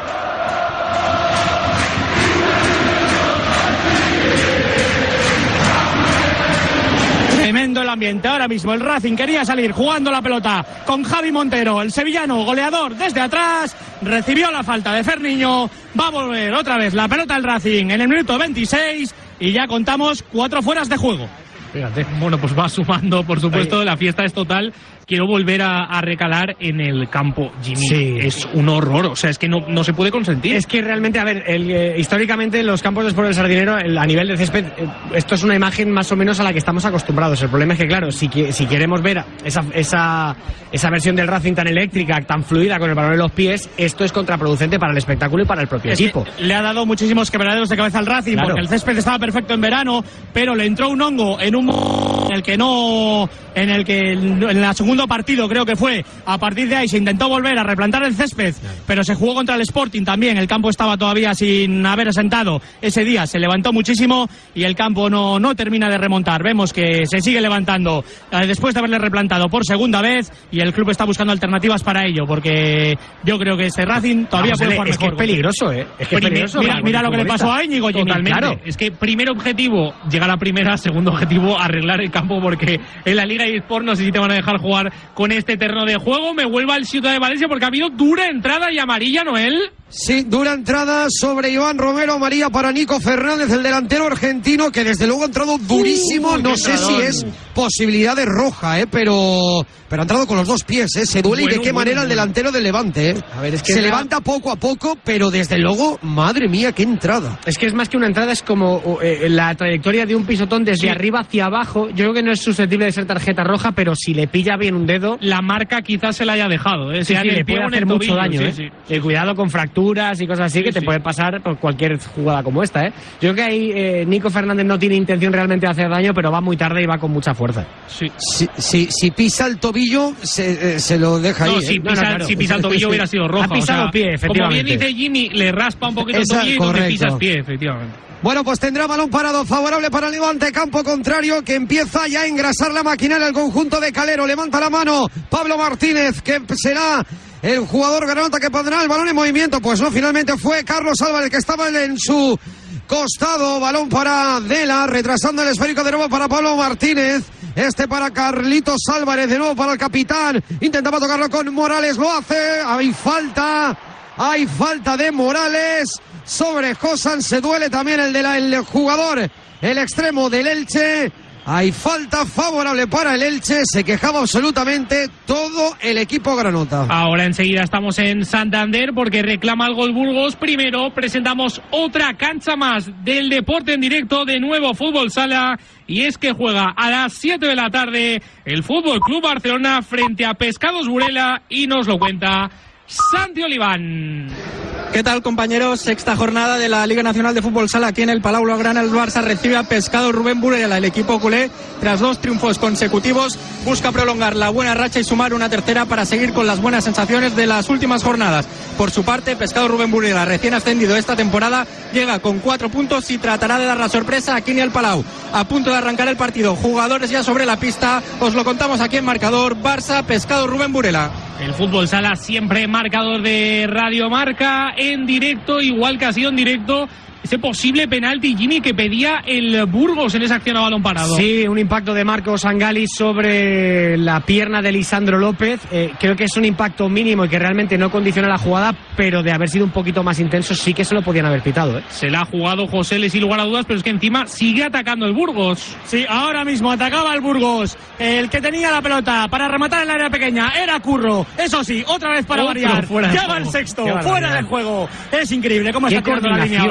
Tremendo el ambiente ahora mismo, el Racing quería salir jugando la pelota con Javi Montero, el sevillano goleador desde atrás, recibió la falta de Ferniño, va a volver otra vez la pelota del Racing en el minuto veintiséis y ya contamos cuatro fueras de juego. Fíjate, bueno, pues va sumando, por supuesto, la fiesta es total. Quiero volver a, a recalar en el campo, Jimmy. Sí. Es un horror, o sea, es que no, no se puede consentir. Es que realmente, a ver, el, eh, históricamente los campos de Sport del Sardinero, el, a nivel de césped, eh, esto es una imagen más o menos a la que estamos acostumbrados. El problema es que, claro, si, si queremos ver esa, esa, esa versión del Racing tan eléctrica, tan fluida, con el balón en los pies, esto es contraproducente para el espectáculo y para el propio es equipo. Le ha dado muchísimos quebraderos de cabeza al Racing, claro, porque el césped estaba perfecto en verano, pero le entró un hongo en un en el que no, en el que en el segundo partido creo que fue, a partir de ahí se intentó volver a replantar el césped, pero se jugó contra el Sporting también, el campo estaba todavía sin haber asentado ese día, se levantó muchísimo y el campo no, no termina de remontar, vemos que se sigue levantando eh, después de haberle replantado por segunda vez y el club está buscando alternativas para ello, porque yo creo que ese Racing todavía Vamos, puede es jugar es mejor. Que es peligroso, ¿eh? Es que es peligroso. Mira, mira lo que le pasó a Íñigo, Jimmy. Totalmente. Claro. Es que primer objetivo, llegar a primera, segundo objetivo, arreglar el campo, porque en la Liga eSport no sé si te van a dejar jugar con este terreno de juego. Me vuelvo al Ciudad de Valencia porque ha habido dura entrada y amarilla, Noel. Sí, dura entrada sobre Iván Romero, amarilla para Nico Fernández, el delantero argentino, que desde luego ha entrado durísimo. Uh, no sé entrador. si es posibilidad de roja, eh, pero, pero ha entrado con los dos pies, eh, se duele bueno, y de qué bueno, manera bueno. el delantero del Levante. Eh. A ver, es que se levanta poco a poco, pero desde luego, madre mía, qué entrada. Es que es más que una entrada, es como eh, la trayectoria de un pisotón desde sí. arriba hacia abajo. Yo creo que no es susceptible de ser tarjeta roja, pero si le pilla bien un dedo, la marca quizás se la haya dejado. Eh. Sí, sí, le puede hacer mucho tobillo, daño. Sí, eh. sí. Eh, cuidado con fracturas y cosas así sí, que te sí. puede pasar por cualquier jugada como esta. ¿eh? Yo creo que ahí eh, Nico Fernández no tiene intención realmente de hacer daño, pero va muy tarde y va con mucha fuerza. Sí. Si, si, si pisa el tobillo, se, eh, se lo deja no, ahí. Si, ¿eh? pisa, no, no, claro. si pisa el tobillo hubiera sido roja. Ha pisado o sea, pie, efectivamente. Como bien dice Jimmy, le raspa un poquito Esa, el tobillo y donde pisas pie, efectivamente. Bueno, pues tendrá balón parado favorable para el Levante, campo contrario, que empieza ya a engrasar la maquinaria el conjunto de Calero. Levanta la mano Pablo Martínez, que será el jugador granota que pondrá el balón en movimiento. Pues no, finalmente fue Carlos Álvarez, que estaba en su costado. Balón para Dela, retrasando el esférico de nuevo para Pablo Martínez. Este para Carlitos Álvarez, de nuevo para el capitán. Intentaba tocarlo con Morales, lo hace. Hay falta, hay falta de Morales sobre Josan. Se duele también el, de la, el jugador, el extremo del Elche. Hay falta favorable para el Elche. Se quejaba absolutamente todo el equipo granota. Ahora enseguida estamos en Santander porque reclama algo el Burgos. Primero presentamos otra cancha más del deporte en directo, de nuevo Fútbol Sala. Y es que juega a las siete de la tarde el Fútbol Club Barcelona frente a Pescados Burela, y nos lo cuenta Santi Oliván. ¿Qué tal, compañeros? Sexta jornada de la Liga Nacional de Fútbol Sala aquí en el Palau Blaugrana. El Barça recibe a Pescado Rubén Burela. El equipo culé, tras dos triunfos consecutivos, busca prolongar la buena racha y sumar una tercera para seguir con las buenas sensaciones de las últimas jornadas. Por su parte, Pescado Rubén Burela, recién ascendido esta temporada, llega con cuatro puntos y tratará de dar la sorpresa aquí en el Palau. A punto de arrancar el partido, jugadores ya sobre la pista, os lo contamos aquí en marcador. Barça, Pescado Rubén Burela. El Fútbol Sala siempre marcador de Radio Marca, en directo, igual que ha sido en directo ese posible penalti, Jimmy, que pedía el Burgos en esa acción a balón parado. Sí, un impacto de Marcos Angali sobre la pierna de Lisandro López. Eh, creo que es un impacto mínimo y que realmente no condiciona la jugada, pero de haber sido un poquito más intenso sí que se lo podían haber pitado. ¿eh? Se la ha jugado José Le sin lugar a dudas, pero es que encima sigue atacando el Burgos. Sí, ahora mismo atacaba el Burgos. El que tenía la pelota para rematar en el área pequeña era Curro. Eso sí, otra vez para Otro variar. Fuera Ya va el sexto, fuera del juego. Es increíble cómo ¿Qué está tirando la línea hoy.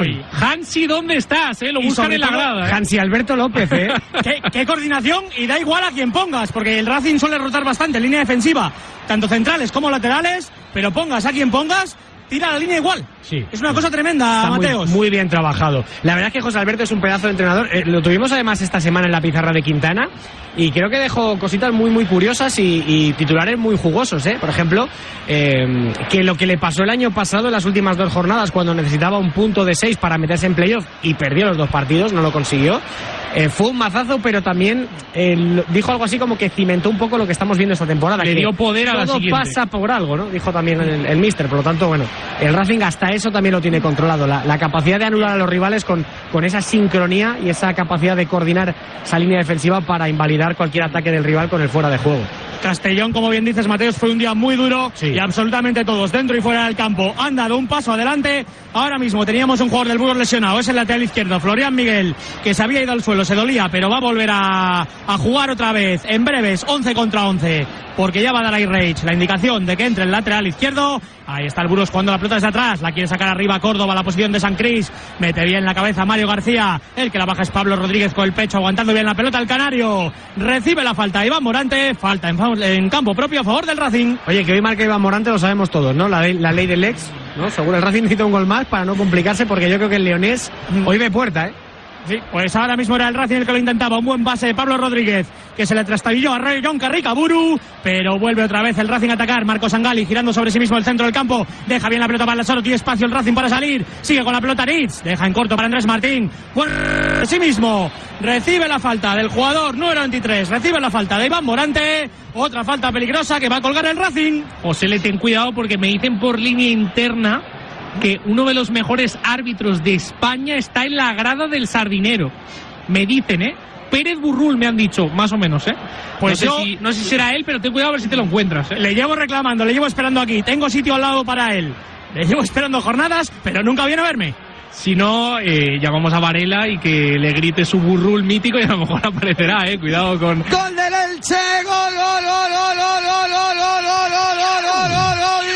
Hansi, ¿dónde estás? Eh? Lo Y buscan sobre en la todo, grada. ¿eh? Hansi Alberto López, ¿eh? ¿Qué, qué coordinación, y da igual a quién pongas, porque el Racing suele rotar bastante en línea defensiva, tanto centrales como laterales, pero pongas a quien pongas, tira la línea igual. Sí. Es una cosa tremenda, Está Mateos. Muy, muy bien trabajado. La verdad es que José Alberto es un pedazo de entrenador. Eh, lo tuvimos además esta semana en la pizarra de Quintana y creo que dejó cositas muy muy curiosas y, y titulares muy jugosos, ¿eh? Por ejemplo, eh, que lo que le pasó el año pasado en las últimas dos jornadas cuando necesitaba un punto de seis para meterse en playoff y perdió los dos partidos, no lo consiguió. Eh, fue un mazazo, pero también eh, dijo algo así como que cimentó un poco lo que estamos viendo esta temporada. Le que dio poder a la todo siguiente. pasa por algo, ¿no? Dijo también el, el míster. Por lo tanto, bueno, el Racing hasta eso también lo tiene controlado. La, la capacidad de anular a los rivales con, con esa sincronía y esa capacidad de coordinar esa línea defensiva para invalidar cualquier ataque del rival con el fuera de juego. Castellón, como bien dices, Mateos, fue un día muy duro Sí. y absolutamente todos dentro y fuera del campo han dado un paso adelante. Ahora mismo teníamos un jugador del Burgos lesionado, es el lateral izquierdo, Florian Miguel, que se había ido al suelo, se dolía, pero va a volver a, a jugar otra vez en breves, once contra once, porque ya va a dar ahí Rage la indicación de que entre el lateral izquierdo. Ahí está el Burgos jugando la pelota desde atrás, la quiere sacar arriba Córdoba a la posición de San Cris, mete bien la cabeza Mario García, el que la baja es Pablo Rodríguez con el pecho, aguantando bien la pelota el canario, recibe la falta Iván Morante, falta en, en campo propio a favor del Racing. Oye, que hoy marca Iván Morante lo sabemos todos, ¿no? La, ley- la ley del ex, ¿no? Seguro el Racing necesita un gol más para no complicarse, porque yo creo que el leonés hoy ve puerta, ¿eh? Sí, pues ahora mismo era el Racing el que lo intentaba. Un buen pase de Pablo Rodríguez, que se le trastabilló a Rey John Carricaburu, pero vuelve otra vez el Racing a atacar. Marcos Angali girando sobre sí mismo el centro del campo, deja bien la pelota para Lazaro, tiene espacio el Racing para salir, sigue con la pelota Ritz, deja en corto para Andrés Martín, por sí mismo, recibe la falta del jugador número veintitrés, recibe la falta de Iván Morante, otra falta peligrosa que va a colgar el Racing. José, le ten cuidado porque me dicen por línea interna que uno de los mejores árbitros de España está en la grada del Sardinero. Me dicen, ¿eh? Pérez Burrul me han dicho, más o menos, ¿eh? Pues no, yo- sé si, no sé si será él, pero ten cuidado a ver si te lo encuentras, ¿eh? Le llevo reclamando, le llevo esperando aquí, tengo sitio al lado para él, le llevo esperando jornadas, pero nunca viene a verme. Si no, eh, llamamos a Varela y que le grite su Burrul mítico y a lo mejor aparecerá, ¿eh? Cuidado con... Gol del Elche, gol, gol, gol, gol, gol, gol, gol, gol, gol, gol, gol, gol, gol,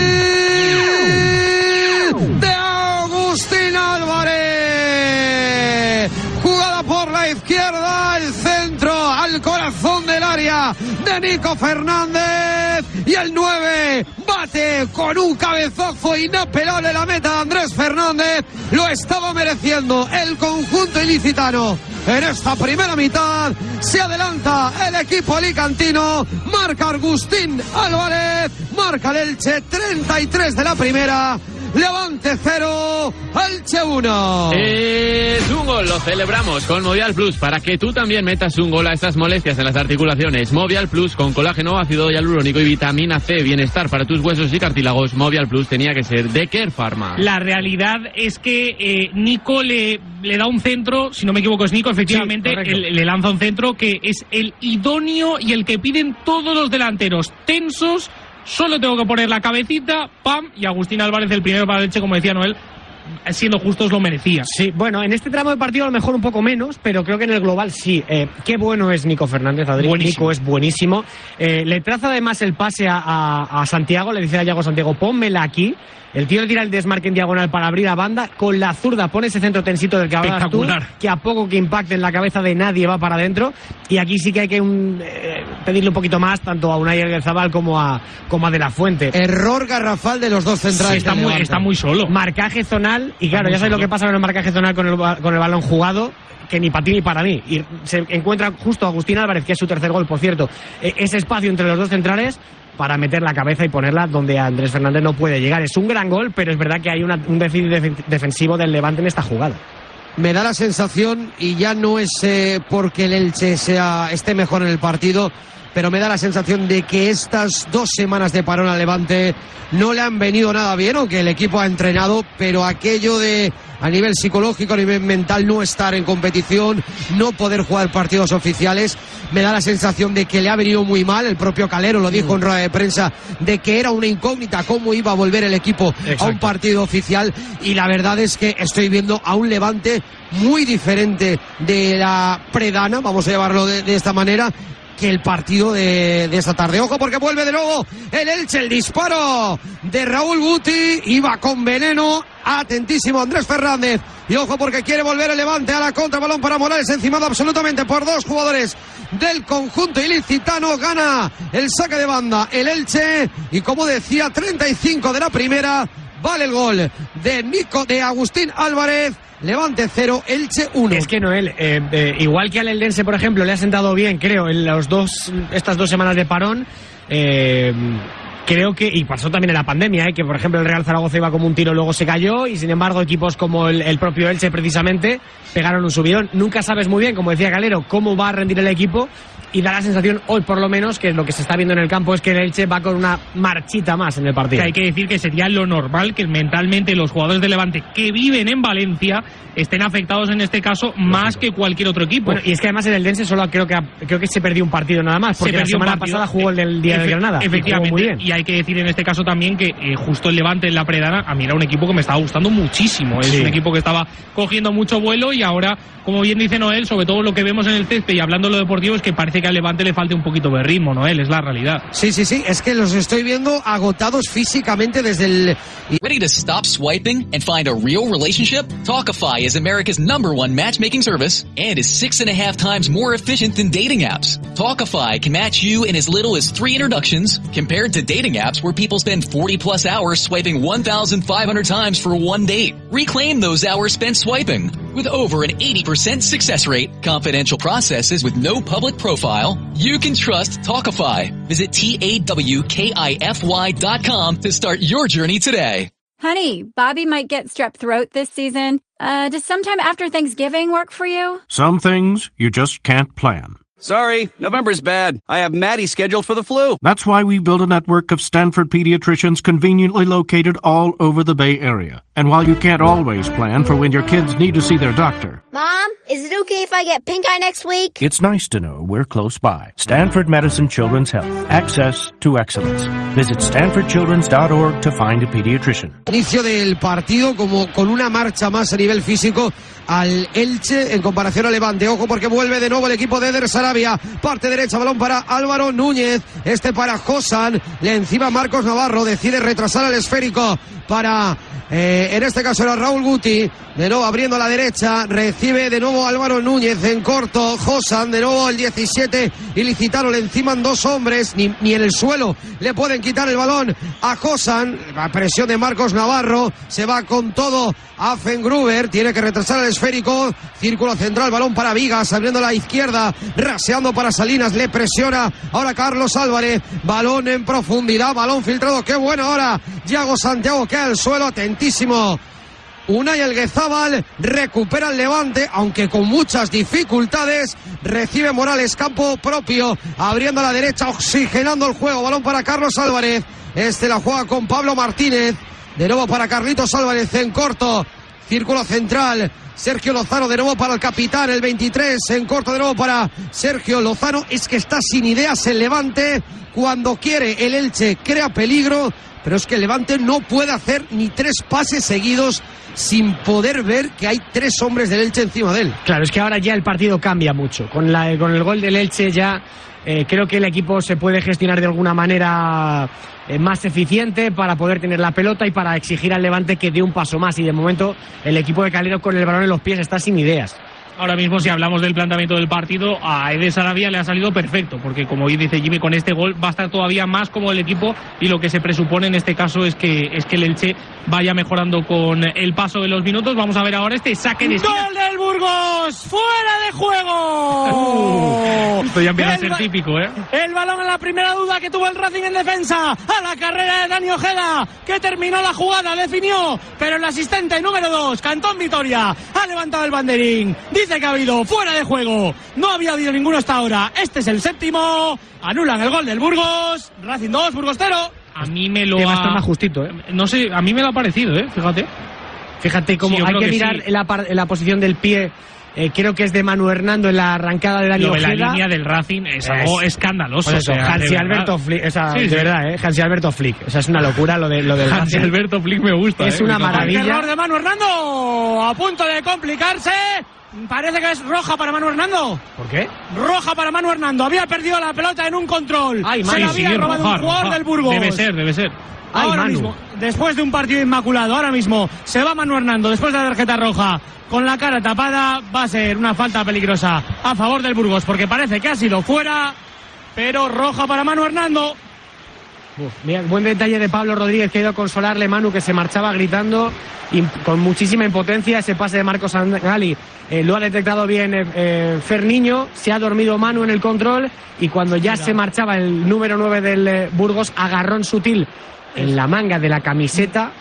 gol de Agustín Álvarez. Jugada por la izquierda, el centro al corazón del área de Nico Fernández y el nueve bate con un cabezazo inapelable la meta de Andrés Fernández. Lo estaba mereciendo el conjunto ilicitano. En esta primera mitad se adelanta el equipo alicantino, marca Agustín Álvarez, marca el Elche, treinta y tres de la primera, Levante cero, Elche uno. Es un gol, lo celebramos con Movial Plus para que tú también metas un gol a estas molestias en las articulaciones. Movial Plus con colágeno, ácido hialurónico y vitamina C, bienestar para tus huesos y cartílagos. Movial Plus tenía que ser de Care Pharma. La realidad es que eh, Nico le, le da un centro, si no me equivoco es Nico, efectivamente, Sí, correcto. el- le lanza un centro que es el idóneo y el que piden todos los delanteros tensos. Solo tengo que poner la cabecita, pam, y Agustín Álvarez el primero para el Elche, como decía Noel, siendo justos lo merecía. Sí, bueno, en este tramo de partido a lo mejor un poco menos, pero creo que en el global sí. Eh, qué bueno es Nico Fernández, Adri. Buenísimo. Nico es buenísimo. Eh, le traza además el pase a, a- a Santiago, le dice a Yago Santiago, pónmela aquí. El tío le tira el desmarque en diagonal para abrir a banda. Con la zurda pone ese centro tensito del que hablabas tú, Espectacular. que a poco que impacte en la cabeza de nadie va para adentro. Y aquí sí que hay que un, eh, pedirle un poquito más, tanto a Unai Eguezabal como a, como a De La Fuente. Error garrafal de los dos centrales. Sí, está, del muy, Levante. está muy solo. Marcaje zonal, y claro, muy ya sabes solo. lo que pasa con el marcaje zonal con el, ba- con el balón jugado, que ni para ti ni para mí. Y se encuentra justo Agustín Álvarez, que es su tercer gol, por cierto, eh, ese espacio entre los dos centrales para meter la cabeza y ponerla donde Andrés Fernández no puede llegar. Es un gran gol, pero es verdad que hay una- un déficit defen- defensivo del Levante en esta jugada. Me da la sensación, y ya no es eh, porque el Elche sea, esté mejor en el partido, pero me da la sensación de que estas dos semanas de parón al Levante no le han venido nada bien, aunque el equipo ha entrenado, pero aquello de a nivel psicológico, a nivel mental, no estar en competición, no poder jugar partidos oficiales, me da la sensación de que le ha venido muy mal. El propio Calero lo dijo en rueda de prensa, de que era una incógnita cómo iba a volver el equipo a un partido oficial, y la verdad es que estoy viendo a un Levante muy diferente de la predana, vamos a llevarlo de, de esta manera, que el partido de, de esta tarde. Ojo, porque vuelve de nuevo el Elche, el disparo de Raúl Guti, iba con veneno, atentísimo Andrés Fernández, Y ojo porque quiere volver el Levante a la contra. Balón para Morales, encimado absolutamente por dos jugadores del conjunto ilicitano. Gana el saque de banda el Elche. Y como decía, treinta y cinco de la primera. Vale el gol de Nico, de Agustín Álvarez. Levante cero, Elche uno. Es que Noel, eh, eh, igual que al Eldense, por ejemplo, le ha sentado bien, creo, en los dos, estas dos semanas de parón. Eh, creo que, y pasó también en la pandemia, eh, que por ejemplo el Real Zaragoza iba como un tiro, luego se cayó, y sin embargo equipos como el, el propio Elche precisamente pegaron un subidón. Nunca sabes muy bien, como decía Calero, cómo va a rendir el equipo. Y da la sensación hoy, por lo menos, que lo que se está viendo en el campo es que el Elche va con una marchita más en el partido. Que hay que decir que sería lo normal que mentalmente los jugadores de Levante que viven en Valencia estén afectados en este caso más que cualquier otro equipo. Bueno, y es que además el Eldense solo creo que creo que se perdió un partido nada más, porque la semana pasada jugó el del día Efe, de Granada. Efectivamente, muy bien. Y hay que decir en este caso también que eh, justo el Levante en la Predana a mí era un equipo que me estaba gustando muchísimo. Es sí. un equipo que estaba cogiendo mucho vuelo y ahora, como bien dice Noel, sobre todo lo que vemos en el césped y hablando de lo deportivo es que parece que al Levante le falta un poquito de ritmo, Noel, es la realidad. Sí, sí, sí, es que los estoy viendo agotados físicamente desde el... Ready to stop swiping and find a real relationship? Talkify is America's number one matchmaking service and is six and a half times more efficient than dating apps. Talkify can match you in as little as three introductions compared to dating apps where people spend forty plus hours swiping one thousand five hundred times for one date. Reclaim those hours spent swiping. With over an eighty percent success rate, confidential processes with no public profile, you can trust Talkify. Visit T A W K I F Y dot com to start your journey today. Honey, Bobby might get strep throat this season. Uh, does sometime after Thanksgiving work for you? Some things you just can't plan. Sorry, November's bad. I have Maddie scheduled for the flu. That's why we built a network of Stanford pediatricians conveniently located all over the Bay Area. And while you can't always plan for when your kids need to see their doctor, Mom, is it okay if I get pink eye next week? it's nice to know we're close by. Stanford Medicine Children's Health. Access to excellence. Visit stanford children's dot org to find a pediatrician. Inicio del partido como con una marcha más a nivel físico al Elche en comparación al Levante. Ojo porque vuelve de nuevo el equipo de Eder Sarabia. Parte derecha, balón para Álvaro Núñez. Este para Josan. Le encima Marcos Navarro. Decide retrasar el esférico para... Eh, en este caso era Raúl Guti, de nuevo abriendo a la derecha, recibe de nuevo Álvaro Núñez en corto, Josan, de nuevo el diecisiete, ilicitano, le enciman dos hombres, ni, ni en el suelo le pueden quitar el balón a Josan, la presión de Marcos Navarro, se va con todo a Fengruber, tiene que retrasar el esférico, círculo central, balón para Vigas, abriendo a la izquierda, raseando para Salinas, le presiona ahora Carlos Álvarez, balón en profundidad, balón filtrado, qué bueno ahora, Yago Santiago queda al suelo, atentísimo. Unai Elguezábal recupera el Levante, aunque con muchas dificultades. Recibe Morales, campo propio, abriendo a la derecha, oxigenando el juego. Balón para Carlos Álvarez. Este la juega con Pablo Martínez. De nuevo para Carlitos Álvarez en corto. Círculo central. Sergio Lozano de nuevo para el capitán, el veintitrés. En corto de nuevo para Sergio Lozano. Es que está sin ideas el Levante. Cuando quiere el Elche crea peligro. Pero es que el Levante no puede hacer ni tres pases seguidos sin poder ver que hay tres hombres del Elche encima de él. Claro, es que ahora ya el partido cambia mucho. Con, la, con el gol del Elche ya eh, creo que el equipo se puede gestionar de alguna manera eh, más eficiente para poder tener la pelota y para exigir al Levante que dé un paso más. Y de momento el equipo de Calero con el balón en los pies está sin ideas. Ahora mismo, si hablamos del planteamiento del partido, a Eder Sarabia le ha salido perfecto, porque como bien dice Jimmy, con este gol va a estar todavía más como el equipo, y lo que se presupone en este caso es que es que el Elche vaya mejorando con el paso de los minutos. Vamos a ver ahora este saque de esquina. ¡Gol del Burgos! ¡Fuera de juego! Uh, esto ya empieza el a ser típico, ¿eh? El balón en la primera duda que tuvo el Racing en defensa, a la carrera de Dani Ojeda, que terminó la jugada, definió, pero el asistente número dos, Cantón Vitoria, ha levantado el banderín. Dice que ha habido fuera de juego, no había habido ninguno hasta ahora, este es el séptimo, anulan el gol del Burgos, Racing dos, Burgos cero. A mí me lo ha... ha... estar más justito, ¿eh? No sé, a mí me lo ha parecido, ¿eh? Fíjate. Fíjate cómo sí, hay que, que mirar sí. en, la par, en la posición del pie. Eh, creo que es de Manu Hernando en la arrancada de Dani Lo de Ojeda. la línea del Racing es, es algo escandaloso. Pues eso, o sea, Hansi Alberto Flick, esa, sí, de sí. verdad, ¿eh? Hansi Alberto Flick. O sea, es una locura lo de lo del Hansi Racing. Alberto Flick me gusta. Es eh, una me maravilla. Error de Manu Hernando, a punto de complicarse. Parece que es roja para Manu Hernando. ¿Por qué? Roja para Manu Hernando. Había perdido la pelota en un control. Ay, Se Manu, la había sí, robado roja, un jugador roja. del Burgos. Debe ser, debe ser. Ay, Ahora Manu. mismo después de un partido inmaculado. Ahora mismo se va Manu Hernando después de la tarjeta roja con la cara tapada. Va a ser una falta peligrosa a favor del Burgos porque parece que ha sido fuera, pero roja para Manu Hernando. Uf, mira, buen detalle de Pablo Rodríguez, que ha ido a consolarle, Manu, que se marchaba gritando y con muchísima impotencia. Ese pase de Marcos Sangali eh, lo ha detectado bien eh, eh, Ferniño. Se ha dormido Manu en el control y cuando ya Mira. se marchaba el número nueve del eh, Burgos, agarrón sutil en la manga de la camiseta.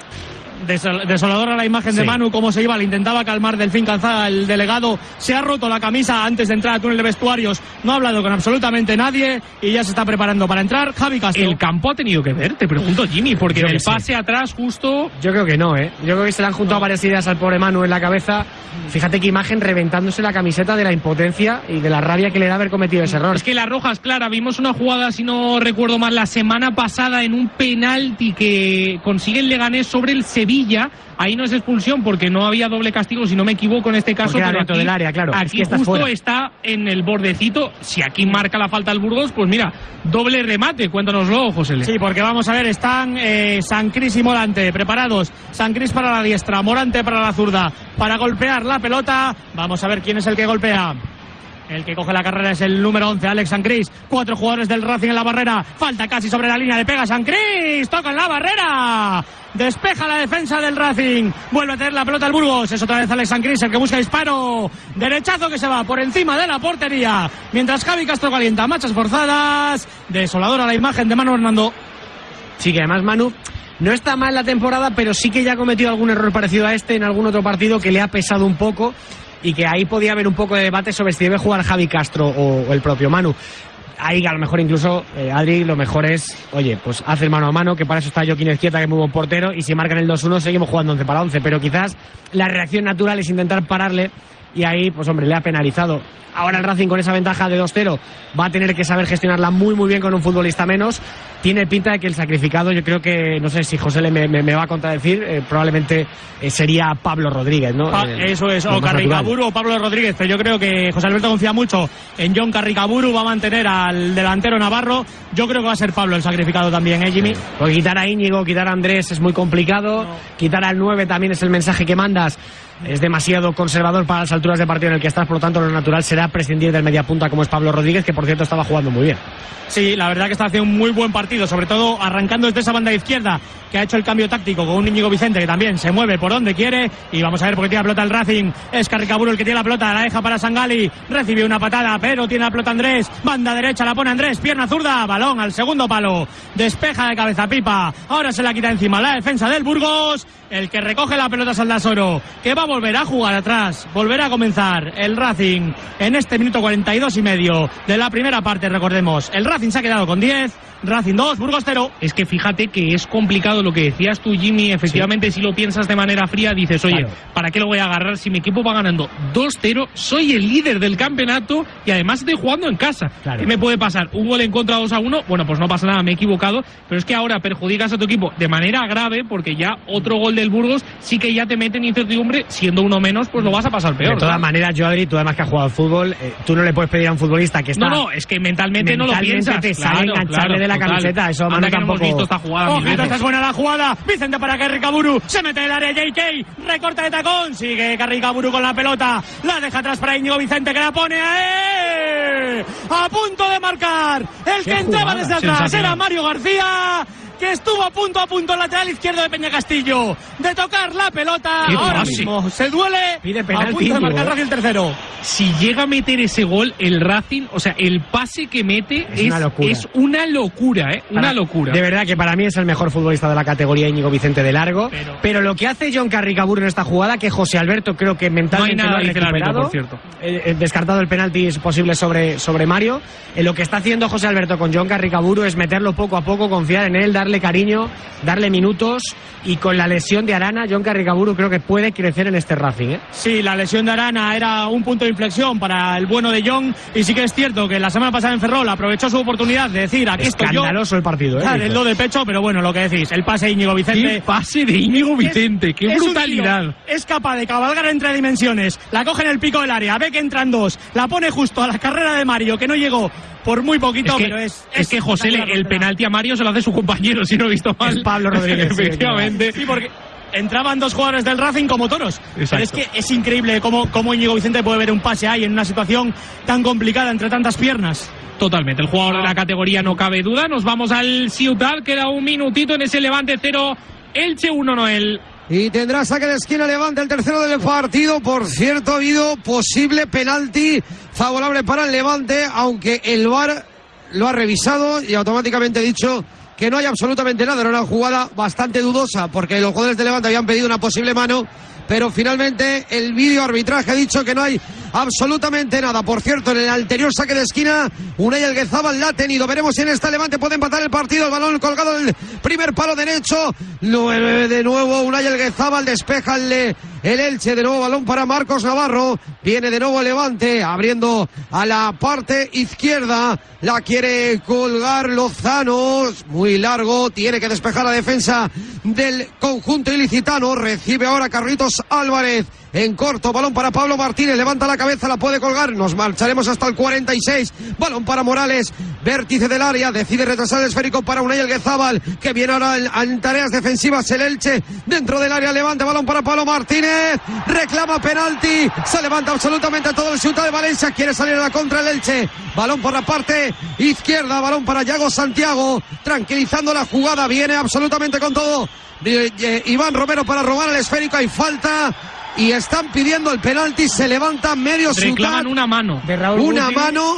Desol- desoladora la imagen de sí. Manu, cómo se iba, le intentaba calmar Delfín Calzada, el delegado. Se ha roto la camisa antes de entrar al túnel de vestuarios, no ha hablado con absolutamente nadie y ya se está preparando para entrar Javi Castro. ¿El campo ha tenido que ver? Te pregunto, Jimmy, porque Yo en el sí. pase atrás justo... Yo creo que no, ¿eh? Yo creo que se le han juntado no. varias ideas al pobre Manu en la cabeza. Fíjate qué imagen, reventándose la camiseta de la impotencia y de la rabia que le da haber cometido ese error. Es que la roja es clara. Vimos una jugada, si no recuerdo mal, la semana pasada en un penalti que consigue el Leganés sobre el Sevilla. Ahí no es expulsión porque no había doble castigo, si no me equivoco en este caso. Porque era pero dentro aquí, del área, claro. Aquí es que está justo fuera. Está en el bordecito. Si aquí marca la falta el Burgos, pues mira, doble remate. Cuéntanoslo, José Le. Sí, porque vamos a ver, están eh, San Cris y Morante preparados. San Cris para la diestra, Morante para la zurda, para golpear la pelota. Vamos a ver quién es el que golpea. El que coge la carrera es el número once, Alex San Cris. Cuatro jugadores del Racing en la barrera. Falta casi sobre la línea, le pega San Cris. Toca en la barrera. Despeja la defensa del Racing. Vuelve a tener la pelota el Burgos. Es otra vez Alex San Cris el que busca disparo. Derechazo que se va por encima de la portería. Mientras Javi Castro calienta marchas forzadas. Desoladora la imagen de Manu Hernando. Sí, que además Manu no está mal la temporada, pero sí que ya ha cometido algún error parecido a este en algún otro partido que le ha pesado un poco. Y que ahí podía haber un poco de debate sobre si debe jugar Javi Castro o, o el propio Manu. Ahí a lo mejor incluso, eh, Adri, lo mejor es, oye, pues hacer mano a mano, que para eso está Joaquín Ezquieta, que es muy buen portero, y si marcan el dos uno seguimos jugando once para once, pero quizás la reacción natural es intentar pararle, y ahí, pues hombre, le ha penalizado. Ahora el Racing con esa ventaja de dos cero va a tener que saber gestionarla muy muy bien con un futbolista menos. Tiene pinta de que el sacrificado, yo creo que, no sé si José le me, me, me va a contradecir, eh, probablemente eh, sería Pablo Rodríguez, ¿no? Pa- eh, eso es, o Carricaburu o Pablo Rodríguez, pero yo creo que José Alberto confía mucho en John Carricaburu, va a mantener al delantero Navarro. Yo creo que va a ser Pablo el sacrificado también, ¿eh, Jimmy? Sí. Porque quitar a Íñigo, quitar a Andrés es muy complicado, no. Quitar al nueve también es el mensaje que mandas. Es demasiado conservador para las alturas de partido en el que estás, por lo tanto lo natural será prescindir del mediapunta como es Pablo Rodríguez, que por cierto estaba jugando muy bien. Sí, la verdad que está haciendo un muy buen partido, sobre todo arrancando desde esa banda izquierda, que ha hecho el cambio táctico con un Íñigo Vicente que también se mueve por donde quiere, y vamos a ver por qué tiene la pelota el Racing. Es Carricaburu el que tiene la pelota, la deja para Sangali, recibe una patada, pero tiene la pelota Andrés, banda derecha, la pone Andrés, pierna zurda, balón al segundo palo, despeja de cabeza Pipa, ahora se la quita encima la defensa del Burgos. El que recoge la pelota es Aldasoro, que va a volver a jugar atrás, volverá a comenzar el Racing en este minuto cuarenta y dos y medio de la primera parte. Recordemos, el Racing se ha quedado con diez, Racing dos, Burgos cero. Es que fíjate que es complicado lo que decías tú, Jimmy. Efectivamente, sí. Si lo piensas de manera fría, dices, oye, claro, ¿para qué lo voy a agarrar si mi equipo va ganando dos cero? Soy el líder del campeonato y además estoy jugando en casa. Claro. ¿Qué me puede pasar? ¿Un gol en contra dos a uno? Bueno, pues no pasa nada, me he equivocado. Pero es que ahora perjudicas a tu equipo de manera grave, porque ya otro gol del Burgos sí que ya te mete en incertidumbre. Siendo uno menos, pues lo vas a pasar peor. De todas, ¿no?, maneras, yo, Adri, tú además que has jugado al fútbol, eh, tú no le puedes pedir a un futbolista que está... No, no, es que mentalmente, mentalmente no lo piensas. te claro, sale engancharle claro, de la total. camiseta. Eso, Manu, tampoco... hemos visto esta jugada. Ojito, esta es buena la jugada. Vicente para Carricaburu. Se mete en el área J K. Recorta de tacón. Sigue Carricaburu con la pelota. La deja atrás para Íñigo Vicente, que la pone a, a punto de marcar. El que entraba desde atrás era Mario García, que estuvo a punto a punto el lateral izquierdo de Peña Castillo de tocar la pelota. Ahora mismo se duele. Pide penalti, a punto de marcar Racing el tercero. Si llega a meter ese gol el Racing, o sea, el pase que mete es, es, una, locura. es una locura, ¿eh? Una para, locura. De verdad que para mí es el mejor futbolista de la categoría, Íñigo Vicente, de largo. Pero, pero lo que hace John Carricaburu en esta jugada, que José Alberto creo que mentalmente no lo ha recuperado, árbitro, por cierto. Eh, eh, descartado el penalti posible sobre, sobre Mario. Eh, lo que está haciendo José Alberto con John Carricaburu es meterlo poco a poco, confiar en él, darle cariño, darle minutos, y con la lesión de Arana, John Carricaburu creo que puede crecer en este Racing, ¿eh? Sí, la lesión de Arana era un punto de inflexión para el bueno de John, y sí que es cierto que la semana pasada en Ferrol aprovechó su oportunidad de decir, aquí estoy yo. Escandaloso el partido, ¿eh? El do de pecho, pero bueno, lo que decís, el pase de Íñigo Vicente. ¡Qué pase de Íñigo Vicente! ¡Qué es brutalidad! Tío, es capaz de cabalgar entre dimensiones, la coge en el pico del área, ve que entran dos, la pone justo a la carrera de Mario, que no llegó por muy poquito, es que, pero es... Es, es que José, le, el penalti a Mario se lo hace su compañero Bueno, si no he visto mal. Es Pablo Rodríguez. Efectivamente. Sí, porque entraban dos jugadores del Racing como toros. Exacto. Pero es que es increíble cómo, cómo Íñigo Vicente puede ver un pase ahí en una situación tan complicada entre tantas piernas. Totalmente, el jugador de la categoría no cabe duda. Nos vamos al Ciutat, queda un minutito en ese Levante cero, Elche uno, Noel. Y tendrá saque de esquina Levante, el tercero del partido. Por cierto, ha habido posible penalti favorable para el Levante, aunque el V A R lo ha revisado y automáticamente ha dicho que no hay absolutamente nada. Era una jugada bastante dudosa porque los jugadores de Levante habían pedido una posible mano, pero finalmente el vídeo arbitraje ha dicho que no hay absolutamente nada. Por cierto, en el anterior saque de esquina, Unai Alguezabal la ha tenido. Veremos si en esta Levante puede empatar el partido. El balón colgado del primer palo derecho. Nueve de nuevo Unai Alguezabal, despeja el, el Elche. De nuevo balón para Marcos Navarro. Viene de nuevo Levante, abriendo a la parte izquierda. La quiere colgar Lozano. Muy largo. Tiene que despejar la defensa del conjunto ilicitano. Recibe ahora Carlitos Álvarez. En corto, balón para Pablo Martínez, levanta la cabeza, la puede colgar, nos marcharemos hasta el cuarenta y seis, balón para Morales, vértice del área, decide retrasar el esférico para Unai Alguezabal, que viene ahora en, en tareas defensivas el Elche, dentro del área, levanta, balón para Pablo Martínez, reclama penalti, se levanta absolutamente todo el Ciutat de Valencia, quiere salir a la contra el Elche, balón por la parte izquierda, balón para Yago Santiago, tranquilizando la jugada, viene absolutamente con todo, Iván Romero para robar el esférico, hay falta. Y están pidiendo el penalti, se levanta medio Ciutat. Reclaman una mano de Raúl Una Guti. mano.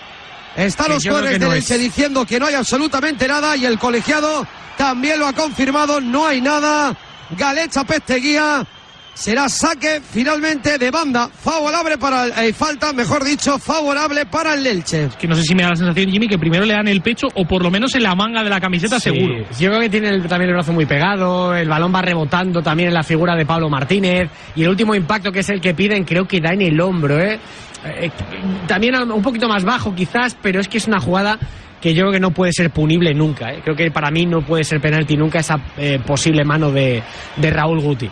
Están los jugadores del Elche diciendo que no hay absolutamente nada y el colegiado también lo ha confirmado, no hay nada. Galecha Pesteguía. Será saque finalmente de banda, favorable para el, eh, falta, mejor dicho, favorable para el Elche. Es que no sé si me da la sensación, Jimmy, que primero le dan el pecho o por lo menos en la manga de la camiseta, sí, seguro. Yo creo que tiene el, también el brazo muy pegado, el balón va rebotando también en la figura de Pablo Martínez y el último impacto, que es el que piden, creo que da en el hombro, ¿eh? Eh, también un poquito más bajo quizás, pero es que es una jugada que yo creo que no puede ser punible nunca, ¿eh? Creo que para mí no puede ser penalti nunca esa eh, posible mano de, de Raúl Guti.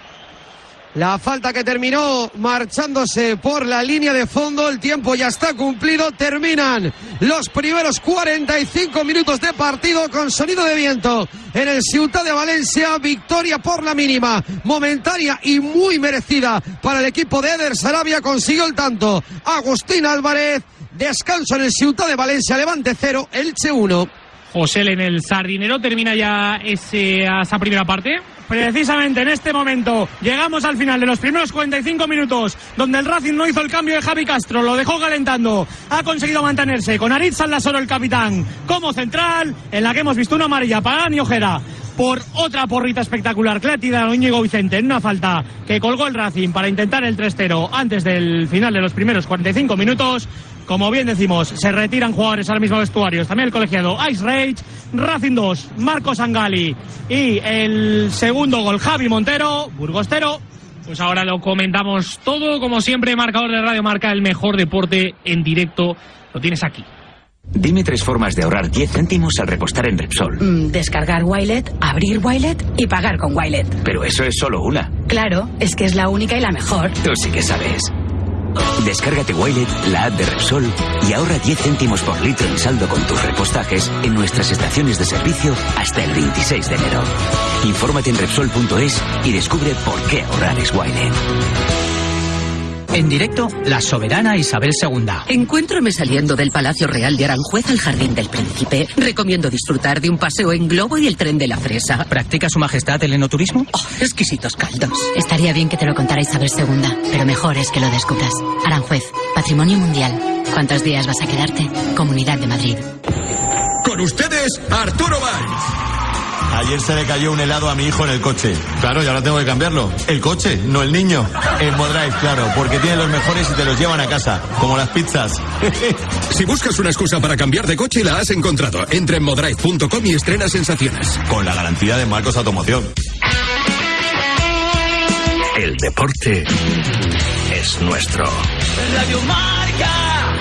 La falta que terminó marchándose por la línea de fondo, el tiempo ya está cumplido, terminan los primeros cuarenta y cinco minutos de partido con sonido de viento en el Ciutat de Valencia, victoria por la mínima, momentánea y muy merecida para el equipo de Eder Sarabia, consiguió el tanto Agustín Álvarez, descanso en el Ciutat de Valencia, Levante cero, Elche uno. José, en el Sardinero termina ya ese, esa primera parte. Precisamente en este momento llegamos al final de los primeros cuarenta y cinco minutos, donde el Racing no hizo el cambio de Javi Castro, lo dejó calentando, ha conseguido mantenerse con Aritz Aldasoro, el capitán, como central, en la que hemos visto una amarilla para Dani Ojeda por otra porrita espectacular que le ha tirado Íñigo Vicente en una falta que colgó el Racing para intentar el tres cero antes del final de los primeros cuarenta y cinco minutos. Como bien decimos, se retiran jugadores ahora mismo vestuarios. También el colegiado Ice Rage, Racing dos, Marcos Angali y el segundo gol Javi Montero, Burgos cero. Pues ahora lo comentamos todo, como siempre, marcador de Radio Marca, el mejor deporte en directo. Lo tienes aquí. Dime tres formas de ahorrar diez céntimos al repostar en Repsol. Mm, descargar Wilet, abrir Wilet y pagar con Wilet. Pero eso es solo una. Claro, es que es la única y la mejor. Tú sí que sabes. Descárgate Wilet, la app de Repsol, y ahorra diez céntimos por litro en saldo con tus repostajes en nuestras estaciones de servicio hasta el veintiséis de enero. Infórmate en Repsol punto es y descubre por qué ahorrar es Wilet. En directo, la soberana Isabel segunda. Encuéntrame saliendo del Palacio Real de Aranjuez al Jardín del Príncipe. Recomiendo disfrutar de un paseo en globo y el tren de la fresa. ¿Practica su majestad el enoturismo? Oh, exquisitos caldos. Estaría bien que te lo contara Isabel segunda, pero mejor es que lo descubras. Aranjuez, Patrimonio Mundial. ¿Cuántos días vas a quedarte? Comunidad de Madrid. Con ustedes, Arturo Valls. Ayer se le cayó un helado a mi hijo en el coche. Claro, y ahora tengo que cambiarlo. El coche, no el niño. En Modrive, claro, porque tienen los mejores y te los llevan a casa, como las pizzas. Si buscas una excusa para cambiar de coche, la has encontrado. Entra en modrive punto com y estrena sensaciones. Con la garantía de Marcos Automoción. El deporte es nuestro. Radio Marca.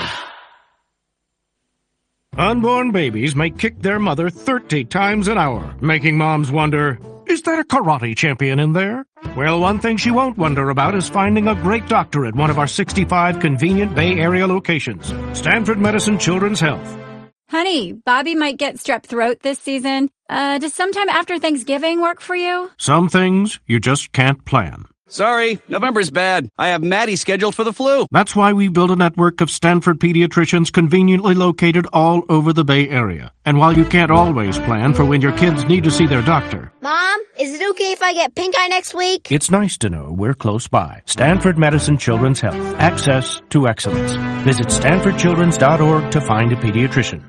Unborn babies may kick their mother thirty times an hour, making moms wonder, is there a karate champion in there? Well, one thing she won't wonder about is finding a great doctor at one of our sixty-five convenient Bay Area locations. Stanford Medicine Children's Health. Honey, Bobby might get strep throat this season. Uh, does sometime after Thanksgiving work for you? Some things you just can't plan. Sorry, November's bad. I have Maddie scheduled for the flu. That's why we built a network of Stanford pediatricians conveniently located all over the Bay Area. And while you can't always plan for when your kids need to see their doctor, Mom, is it okay if I get pink eye next week? it's nice to know we're close by. Stanford Medicine Children's Health. Access to excellence. Visit stanford children's dot org to find a pediatrician.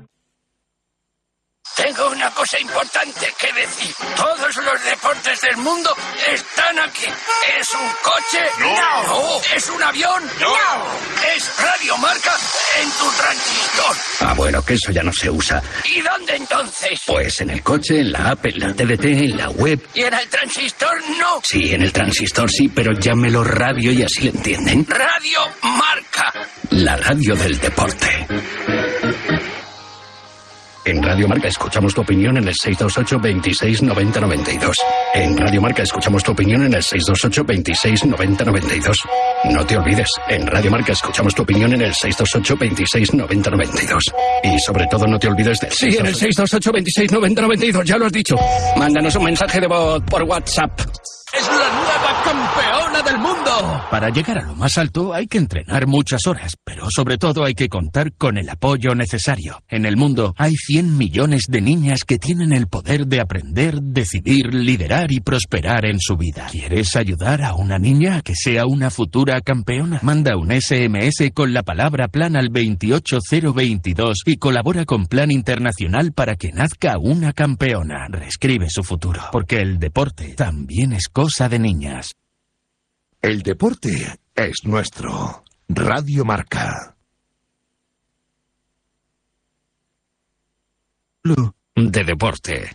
Tengo una cosa importante que decir. Todos los deportes del mundo están aquí. ¿Es un coche? No. No. ¿Es un avión? No. Es Radio Marca en tu transistor. Ah, bueno, que eso ya no se usa. ¿Y dónde entonces? Pues en el coche, en la app, en la T D T, en la web. ¿Y en el transistor no? Sí, en el transistor sí, pero llámelo radio y así entienden. Radio Marca. La radio del deporte. En Radio Marca escuchamos tu opinión en el seis dos ocho, veintiséis, noventa, noventa y dos. En Radio Marca escuchamos tu opinión en el seis dos ocho, veintiséis, noventa, noventa y dos. No te olvides, en Radio Marca escuchamos tu opinión en el seis dos ocho, veintiséis, noventa, noventa y dos. Y sobre todo no te olvides del Sí, en el seis dos ocho, veintiséis, noventa, noventa y dos, ya lo has dicho. Mándanos un mensaje de voz por WhatsApp. Es la nueva campeona del mundo. Para llegar a lo más alto hay que entrenar muchas horas, pero sobre todo hay que contar con el apoyo necesario. En el mundo hay cien millones de niñas que tienen el poder de aprender, decidir, liderar y prosperar en su vida. ¿Quieres ayudar a una niña a que sea una futura campeona? Manda un S M S con la palabra plan al veintiocho cero veintidós y colabora con Plan Internacional para que nazca una campeona. Reescribe su futuro, porque el deporte también es cosa de niñas. El deporte es nuestro. Radio Marca. De deporte.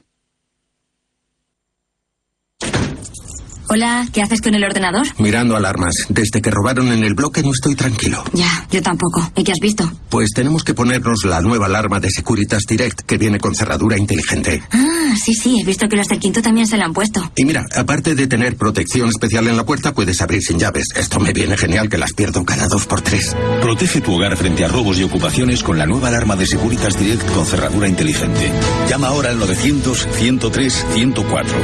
Hola, ¿qué haces con el ordenador? Mirando alarmas. Desde que robaron en el bloque no estoy tranquilo. Ya, yo tampoco. ¿Y qué has visto? Pues tenemos que ponernos la nueva alarma de Securitas Direct que viene con cerradura inteligente. Ah, sí, sí, he visto que los del quinto también se la han puesto. Y mira, aparte de tener protección especial en la puerta, puedes abrir sin llaves. Esto me viene genial, que las pierdo cada dos por tres. Protege tu hogar frente a robos y ocupaciones con la nueva alarma de Securitas Direct con cerradura inteligente. Llama ahora al novecientos, ciento tres, ciento cuatro.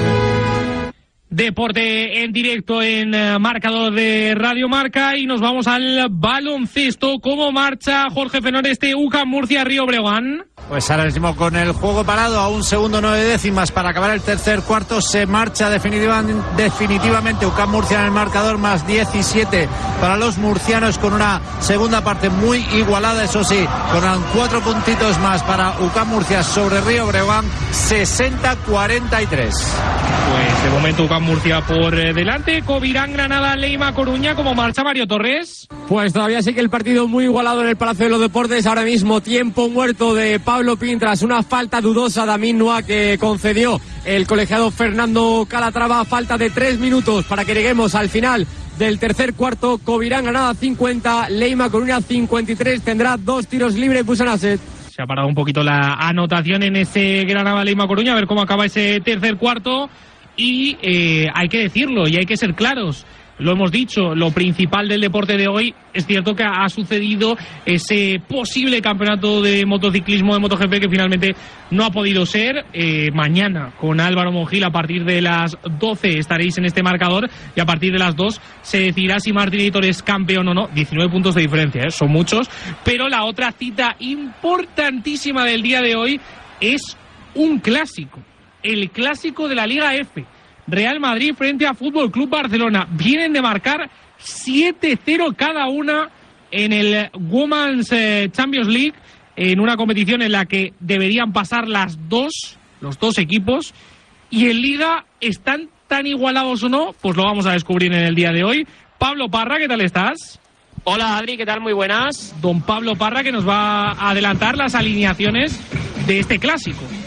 Deporte en directo en uh, marcador de Radio Marca y nos vamos al baloncesto. ¿Cómo marcha Jorge Fenor este U C A M Murcia Río Breogán? Pues ahora mismo con el juego parado a un segundo nueve décimas para acabar el tercer cuarto se marcha definitivamente, definitivamente U C A M Murcia en el marcador, más diecisiete para los murcianos, con una segunda parte muy igualada, eso sí, con cuatro puntitos más para U C A M Murcia sobre Río Breogán, sesenta cuarenta y tres. Pues de momento U C A M Murcia por delante. Covirán, Granada, Leima, Coruña. ¿Cómo marcha Mario Torres? Pues todavía sigue el partido muy igualado en el Palacio de los Deportes. Ahora mismo tiempo muerto de Pablo Pin tras una falta dudosa de Amin Noa que concedió el colegiado Fernando Calatrava. Falta de tres minutos para que lleguemos al final del tercer cuarto. Covirán, Granada cincuenta, Leima, Coruña cincuenta y tres. Tendrá dos tiros libres Busanasset. Se ha parado un poquito la anotación en ese Granada, Leima, Coruña. A ver cómo acaba ese tercer cuarto. Y eh, hay que decirlo y hay que ser claros. Lo hemos dicho, lo principal del deporte de hoy, es cierto que ha sucedido ese posible campeonato de motociclismo de MotoGP que finalmente no ha podido ser. Eh, mañana con Álvaro Mongil a partir de las doce estaréis en este marcador y a partir de las dos se decidirá si Martín Editor es campeón o no. diecinueve puntos de diferencia, ¿eh? Son muchos. Pero la otra cita importantísima del día de hoy es un clásico. El clásico de la Liga F. Real Madrid frente a Fútbol Club Barcelona. Vienen de marcar siete cero cada una en el Women's Champions League, en una competición en la que deberían pasar las dos, los dos equipos. Y en Liga, ¿están tan igualados o no? Pues lo vamos a descubrir en el día de hoy. Pablo Parra, ¿qué tal estás? Hola Adri, ¿qué tal? Muy buenas. Don Pablo Parra, que nos va a adelantar las alineaciones de este clásico.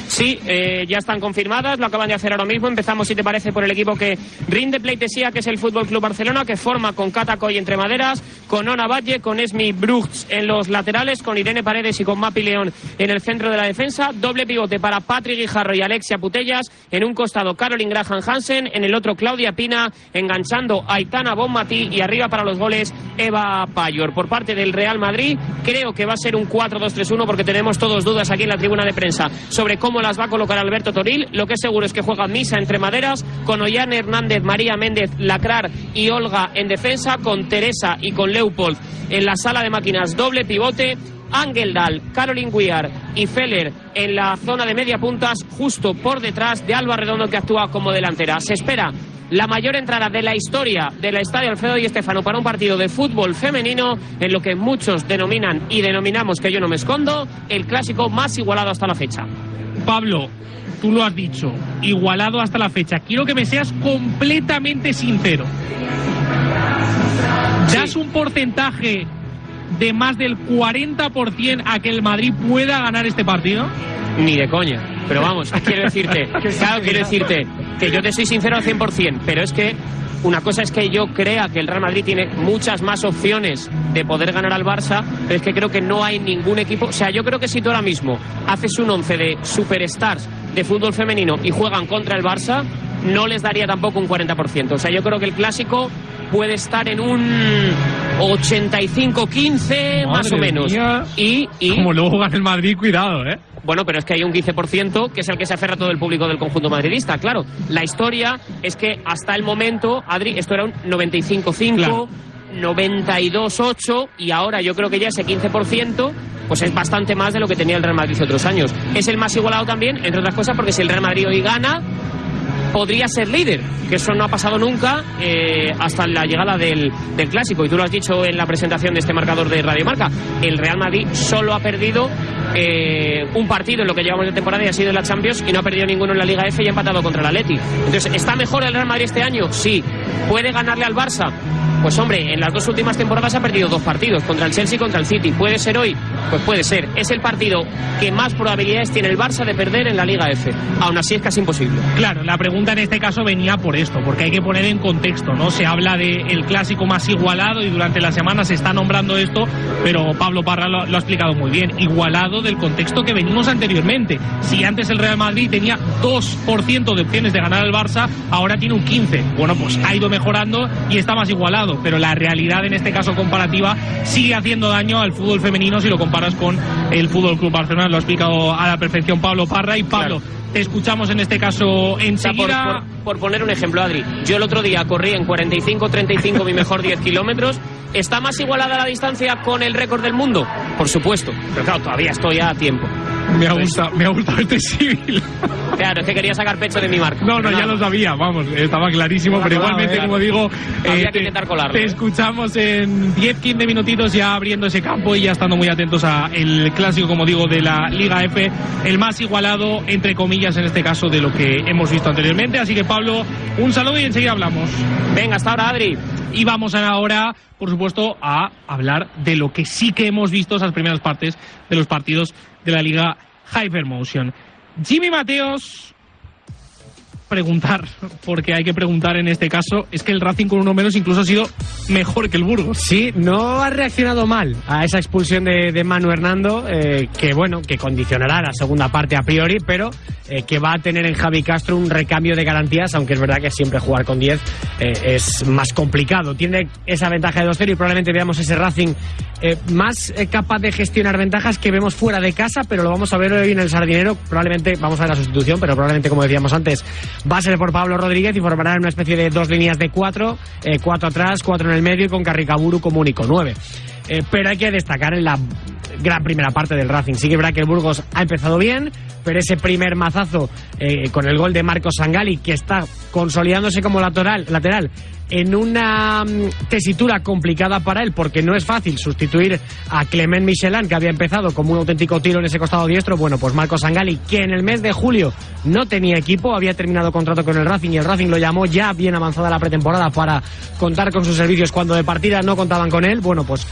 Sí, eh, ya están confirmadas, lo acaban de hacer ahora mismo. Empezamos, si te parece, por el equipo que rinde pleitesía, que es el Fútbol Club Barcelona, que forma con Cata Coll entre maderas, con Ona Valle, con Esmi Brugts en los laterales, con Irene Paredes y con Mapi León en el centro de la defensa. Doble pivote para Patrick Guijarro y Alexia Putellas. En un costado, Caroline Graham Hansen. En el otro, Claudia Pina, enganchando a Aitana Bonmatí. Y arriba para los goles, Eva Payor. Por parte del Real Madrid, creo que va a ser un cuatro dos tres uno, porque tenemos todos dudas aquí en la tribuna de prensa sobre cómo las va a colocar Alberto Toril. Lo que es seguro es que juega Misa entre maderas, con Ollane Hernández, María Méndez, Lacrar y Olga en defensa, con Teresa y con Leopold en la sala de máquinas, doble pivote. Ángel Dal, Caroline Guiar y Feller en la zona de media puntas, justo por detrás de Alba Redondo, que actúa como delantera. Se espera la mayor entrada de la historia del Estadio Alfredo Di Stéfano para un partido de fútbol femenino, en lo que muchos denominan y denominamos, que yo no me escondo, el clásico más igualado hasta la fecha. Pablo, tú lo has dicho, igualado hasta la fecha. Quiero que me seas completamente sincero. ¿Das sí. un porcentaje de más del cuarenta por ciento a que el Madrid pueda ganar este partido? Ni de coña. Pero vamos, quiero decirte, claro, quiero decirte que yo te soy sincero al cien por ciento, pero es que una cosa es que yo crea que el Real Madrid tiene muchas más opciones de poder ganar al Barça, pero es que creo que no hay ningún equipo. O sea, yo creo que si tú ahora mismo haces un once de superstars de fútbol femenino y juegan contra el Barça, no les daría tampoco un cuarenta por ciento. O sea, yo creo que el clásico puede estar en un ochenta y cinco quince, más o menos. Mía. Y, y como luego gana el Madrid, cuidado, ¿eh? Bueno, pero es que hay un quince por ciento que es el que se aferra todo el público del conjunto madridista, claro. La historia es que hasta el momento, Adri, esto era un noventa y cinco cinco, claro, noventa y dos ocho, y ahora yo creo que ya ese quince por ciento pues es bastante más de lo que tenía el Real Madrid otros años. Es el más igualado también, entre otras cosas, porque si el Real Madrid hoy gana, podría ser líder, que eso no ha pasado nunca eh, hasta la llegada del, del Clásico. Y tú lo has dicho en la presentación de este marcador de Radio Marca, el Real Madrid solo ha perdido eh, un partido en lo que llevamos de temporada, y ha sido en la Champions, y no ha perdido ninguno en la Liga F, y ha empatado contra el Atleti. Entonces, ¿está mejor el Real Madrid este año? Sí. ¿Puede ganarle al Barça? Pues hombre, en las dos últimas temporadas ha perdido dos partidos, contra el Chelsea y contra el City. ¿Puede ser hoy? Pues puede ser. Es el partido que más probabilidades tiene el Barça de perder en la Liga F. Aún así es casi imposible. Claro, la pregunta en este caso venía por esto, porque hay que poner en contexto, ¿no? Se habla del clásico más igualado y durante la semana se está nombrando esto, pero Pablo Parra lo, lo ha explicado muy bien. Igualado del contexto que venimos anteriormente. Si antes el Real Madrid tenía dos por ciento de opciones de ganar al Barça, ahora tiene un quince por ciento. Bueno, pues ha ido mejorando y está más igualado. Pero la realidad en este caso comparativa sigue haciendo daño al fútbol femenino si lo comparas con el Fútbol Club Barcelona. Lo ha explicado a la perfección Pablo Parra. Y Pablo, claro, te escuchamos en este caso enseguida. O sea, por, por, por poner un ejemplo, Adri, yo el otro día corrí en cuarenta y cinco treinta y cinco mi mejor diez kilómetros. ¿Está más igualada la distancia con el récord del mundo? Por supuesto, pero claro, todavía estoy a tiempo. Me ha gustado, me ha gustado este civil. Claro, es que quería sacar pecho de mi marca. No, no, ya lo sabía, vamos, estaba clarísimo, no, pero no, igualmente, no, como digo, había eh, que intentar colarlo. Te escuchamos en diez quince minutitos ya abriendo ese campo y ya estando muy atentos a el clásico, como digo, de la Liga F, el más igualado, entre comillas, en este caso, de lo que hemos visto anteriormente. Así que, Pablo, un saludo y enseguida hablamos. Venga, hasta ahora, Adri. Y vamos ahora, por supuesto, a hablar de lo que sí que hemos visto, esas primeras partes de los partidos de la Liga Hypermotion. Jimmy Mateos, preguntar, porque hay que preguntar en este caso, es que el Racing con uno menos incluso ha sido mejor que el Burgos. Sí, no ha reaccionado mal a esa expulsión de, de Manu Hernando, eh, que bueno, que condicionará la segunda parte a priori, pero eh, que va a tener en Javi Castro un recambio de garantías, aunque es verdad que siempre jugar con diez eh, es más complicado. Tiene esa ventaja de dos cero y probablemente veamos ese Racing eh, más eh, capaz de gestionar ventajas que vemos fuera de casa, pero lo vamos a ver hoy en el Sardinero. Probablemente, vamos a ver la sustitución, pero probablemente, como decíamos antes, va a ser por Pablo Rodríguez y formará una especie de dos líneas de cuatro, eh, cuatro atrás, cuatro en el medio y con Carricaburu como único nueve. Eh, pero hay que destacar en la gran primera parte del Racing. Sí que es verdad que el Burgos ha empezado bien, pero ese primer mazazo eh, con el gol de Marcos Sangali, que está consolidándose como lateral, lateral en una um, tesitura complicada para él, porque no es fácil sustituir a Clement Michelin, que había empezado como un auténtico tiro en ese costado diestro. Bueno, pues Marcos Sangali, que en el mes de julio no tenía equipo, había terminado contrato con el Racing y el Racing lo llamó ya bien avanzada la pretemporada para contar con sus servicios cuando de partida no contaban con él. Bueno, pues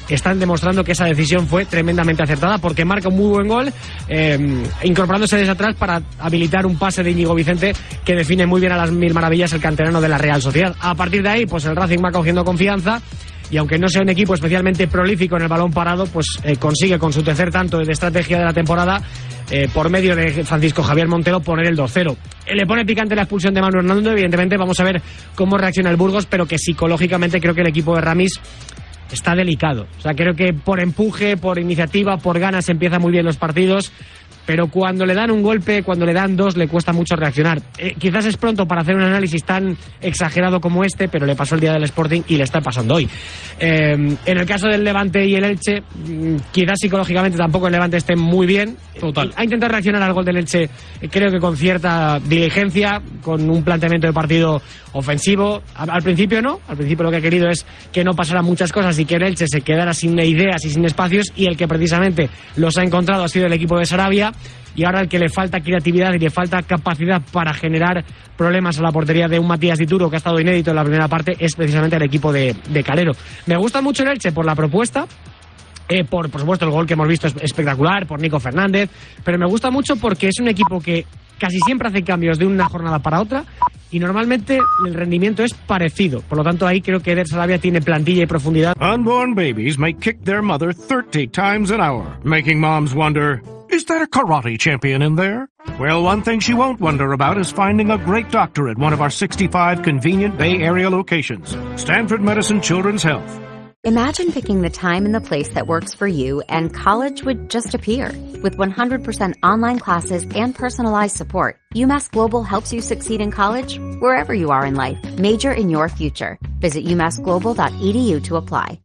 están demostrando que esa decisión fue tremendamente acertada, porque marca un muy buen gol, eh, incorporándose desde atrás para habilitar un pase de Íñigo Vicente que define muy bien a las mil maravillas el canterano de la Real Sociedad. A partir de ahí, pues el Racing va cogiendo confianza, y aunque no sea un equipo especialmente prolífico en el balón parado, pues eh, consigue con su tercer tanto de estrategia de la temporada, eh, por medio de Francisco Javier Montero, poner el dos cero. Eh, le pone picante la expulsión de Manu Hernando, evidentemente vamos a ver cómo reacciona el Burgos, pero que psicológicamente creo que el equipo de Ramis está delicado. O sea, creo que por empuje, por iniciativa, por ganas empieza muy bien los partidos, pero cuando le dan un golpe, cuando le dan dos, le cuesta mucho reaccionar. Eh, quizás es pronto para hacer un análisis tan exagerado como este, pero le pasó el día del Sporting y le está pasando hoy. Eh, en el caso del Levante y el Elche, quizás psicológicamente tampoco el Levante esté muy bien. Total. Ha intentado reaccionar al gol del Elche, creo que con cierta diligencia, con un planteamiento de partido ofensivo. Al, al principio no, al principio lo que ha querido es que no pasaran muchas cosas y que el Elche se quedara sin ideas y sin espacios, y el que precisamente los ha encontrado ha sido el equipo de Sarabia. Y ahora el que le falta creatividad y le falta capacidad para generar problemas a la portería de un Matías Dituro, que ha estado inédito en la primera parte, es precisamente el equipo de, de Calero. Me gusta mucho el Elche por la propuesta, eh, por, por supuesto el gol que hemos visto es espectacular, por Nico Fernández, pero me gusta mucho porque es un equipo que casi siempre hace cambios de una jornada para otra y normalmente el rendimiento es parecido. Por lo tanto, ahí creo que Eder Sarabia tiene plantilla y profundidad. Unborn babies may kick their mother thirty times an hour, making moms wonder, is that a karate champion in there? Well, one thing she won't wonder about is finding a great doctor at one of our sixty-five convenient Bay Area locations. Stanford Medicine Children's Health. Imagine picking the time and the place that works for you, and college would just appear. With one hundred percent online classes and personalized support, UMass Global helps you succeed in college wherever you are in life. Major in your future. Visit umass global dot e d u to apply.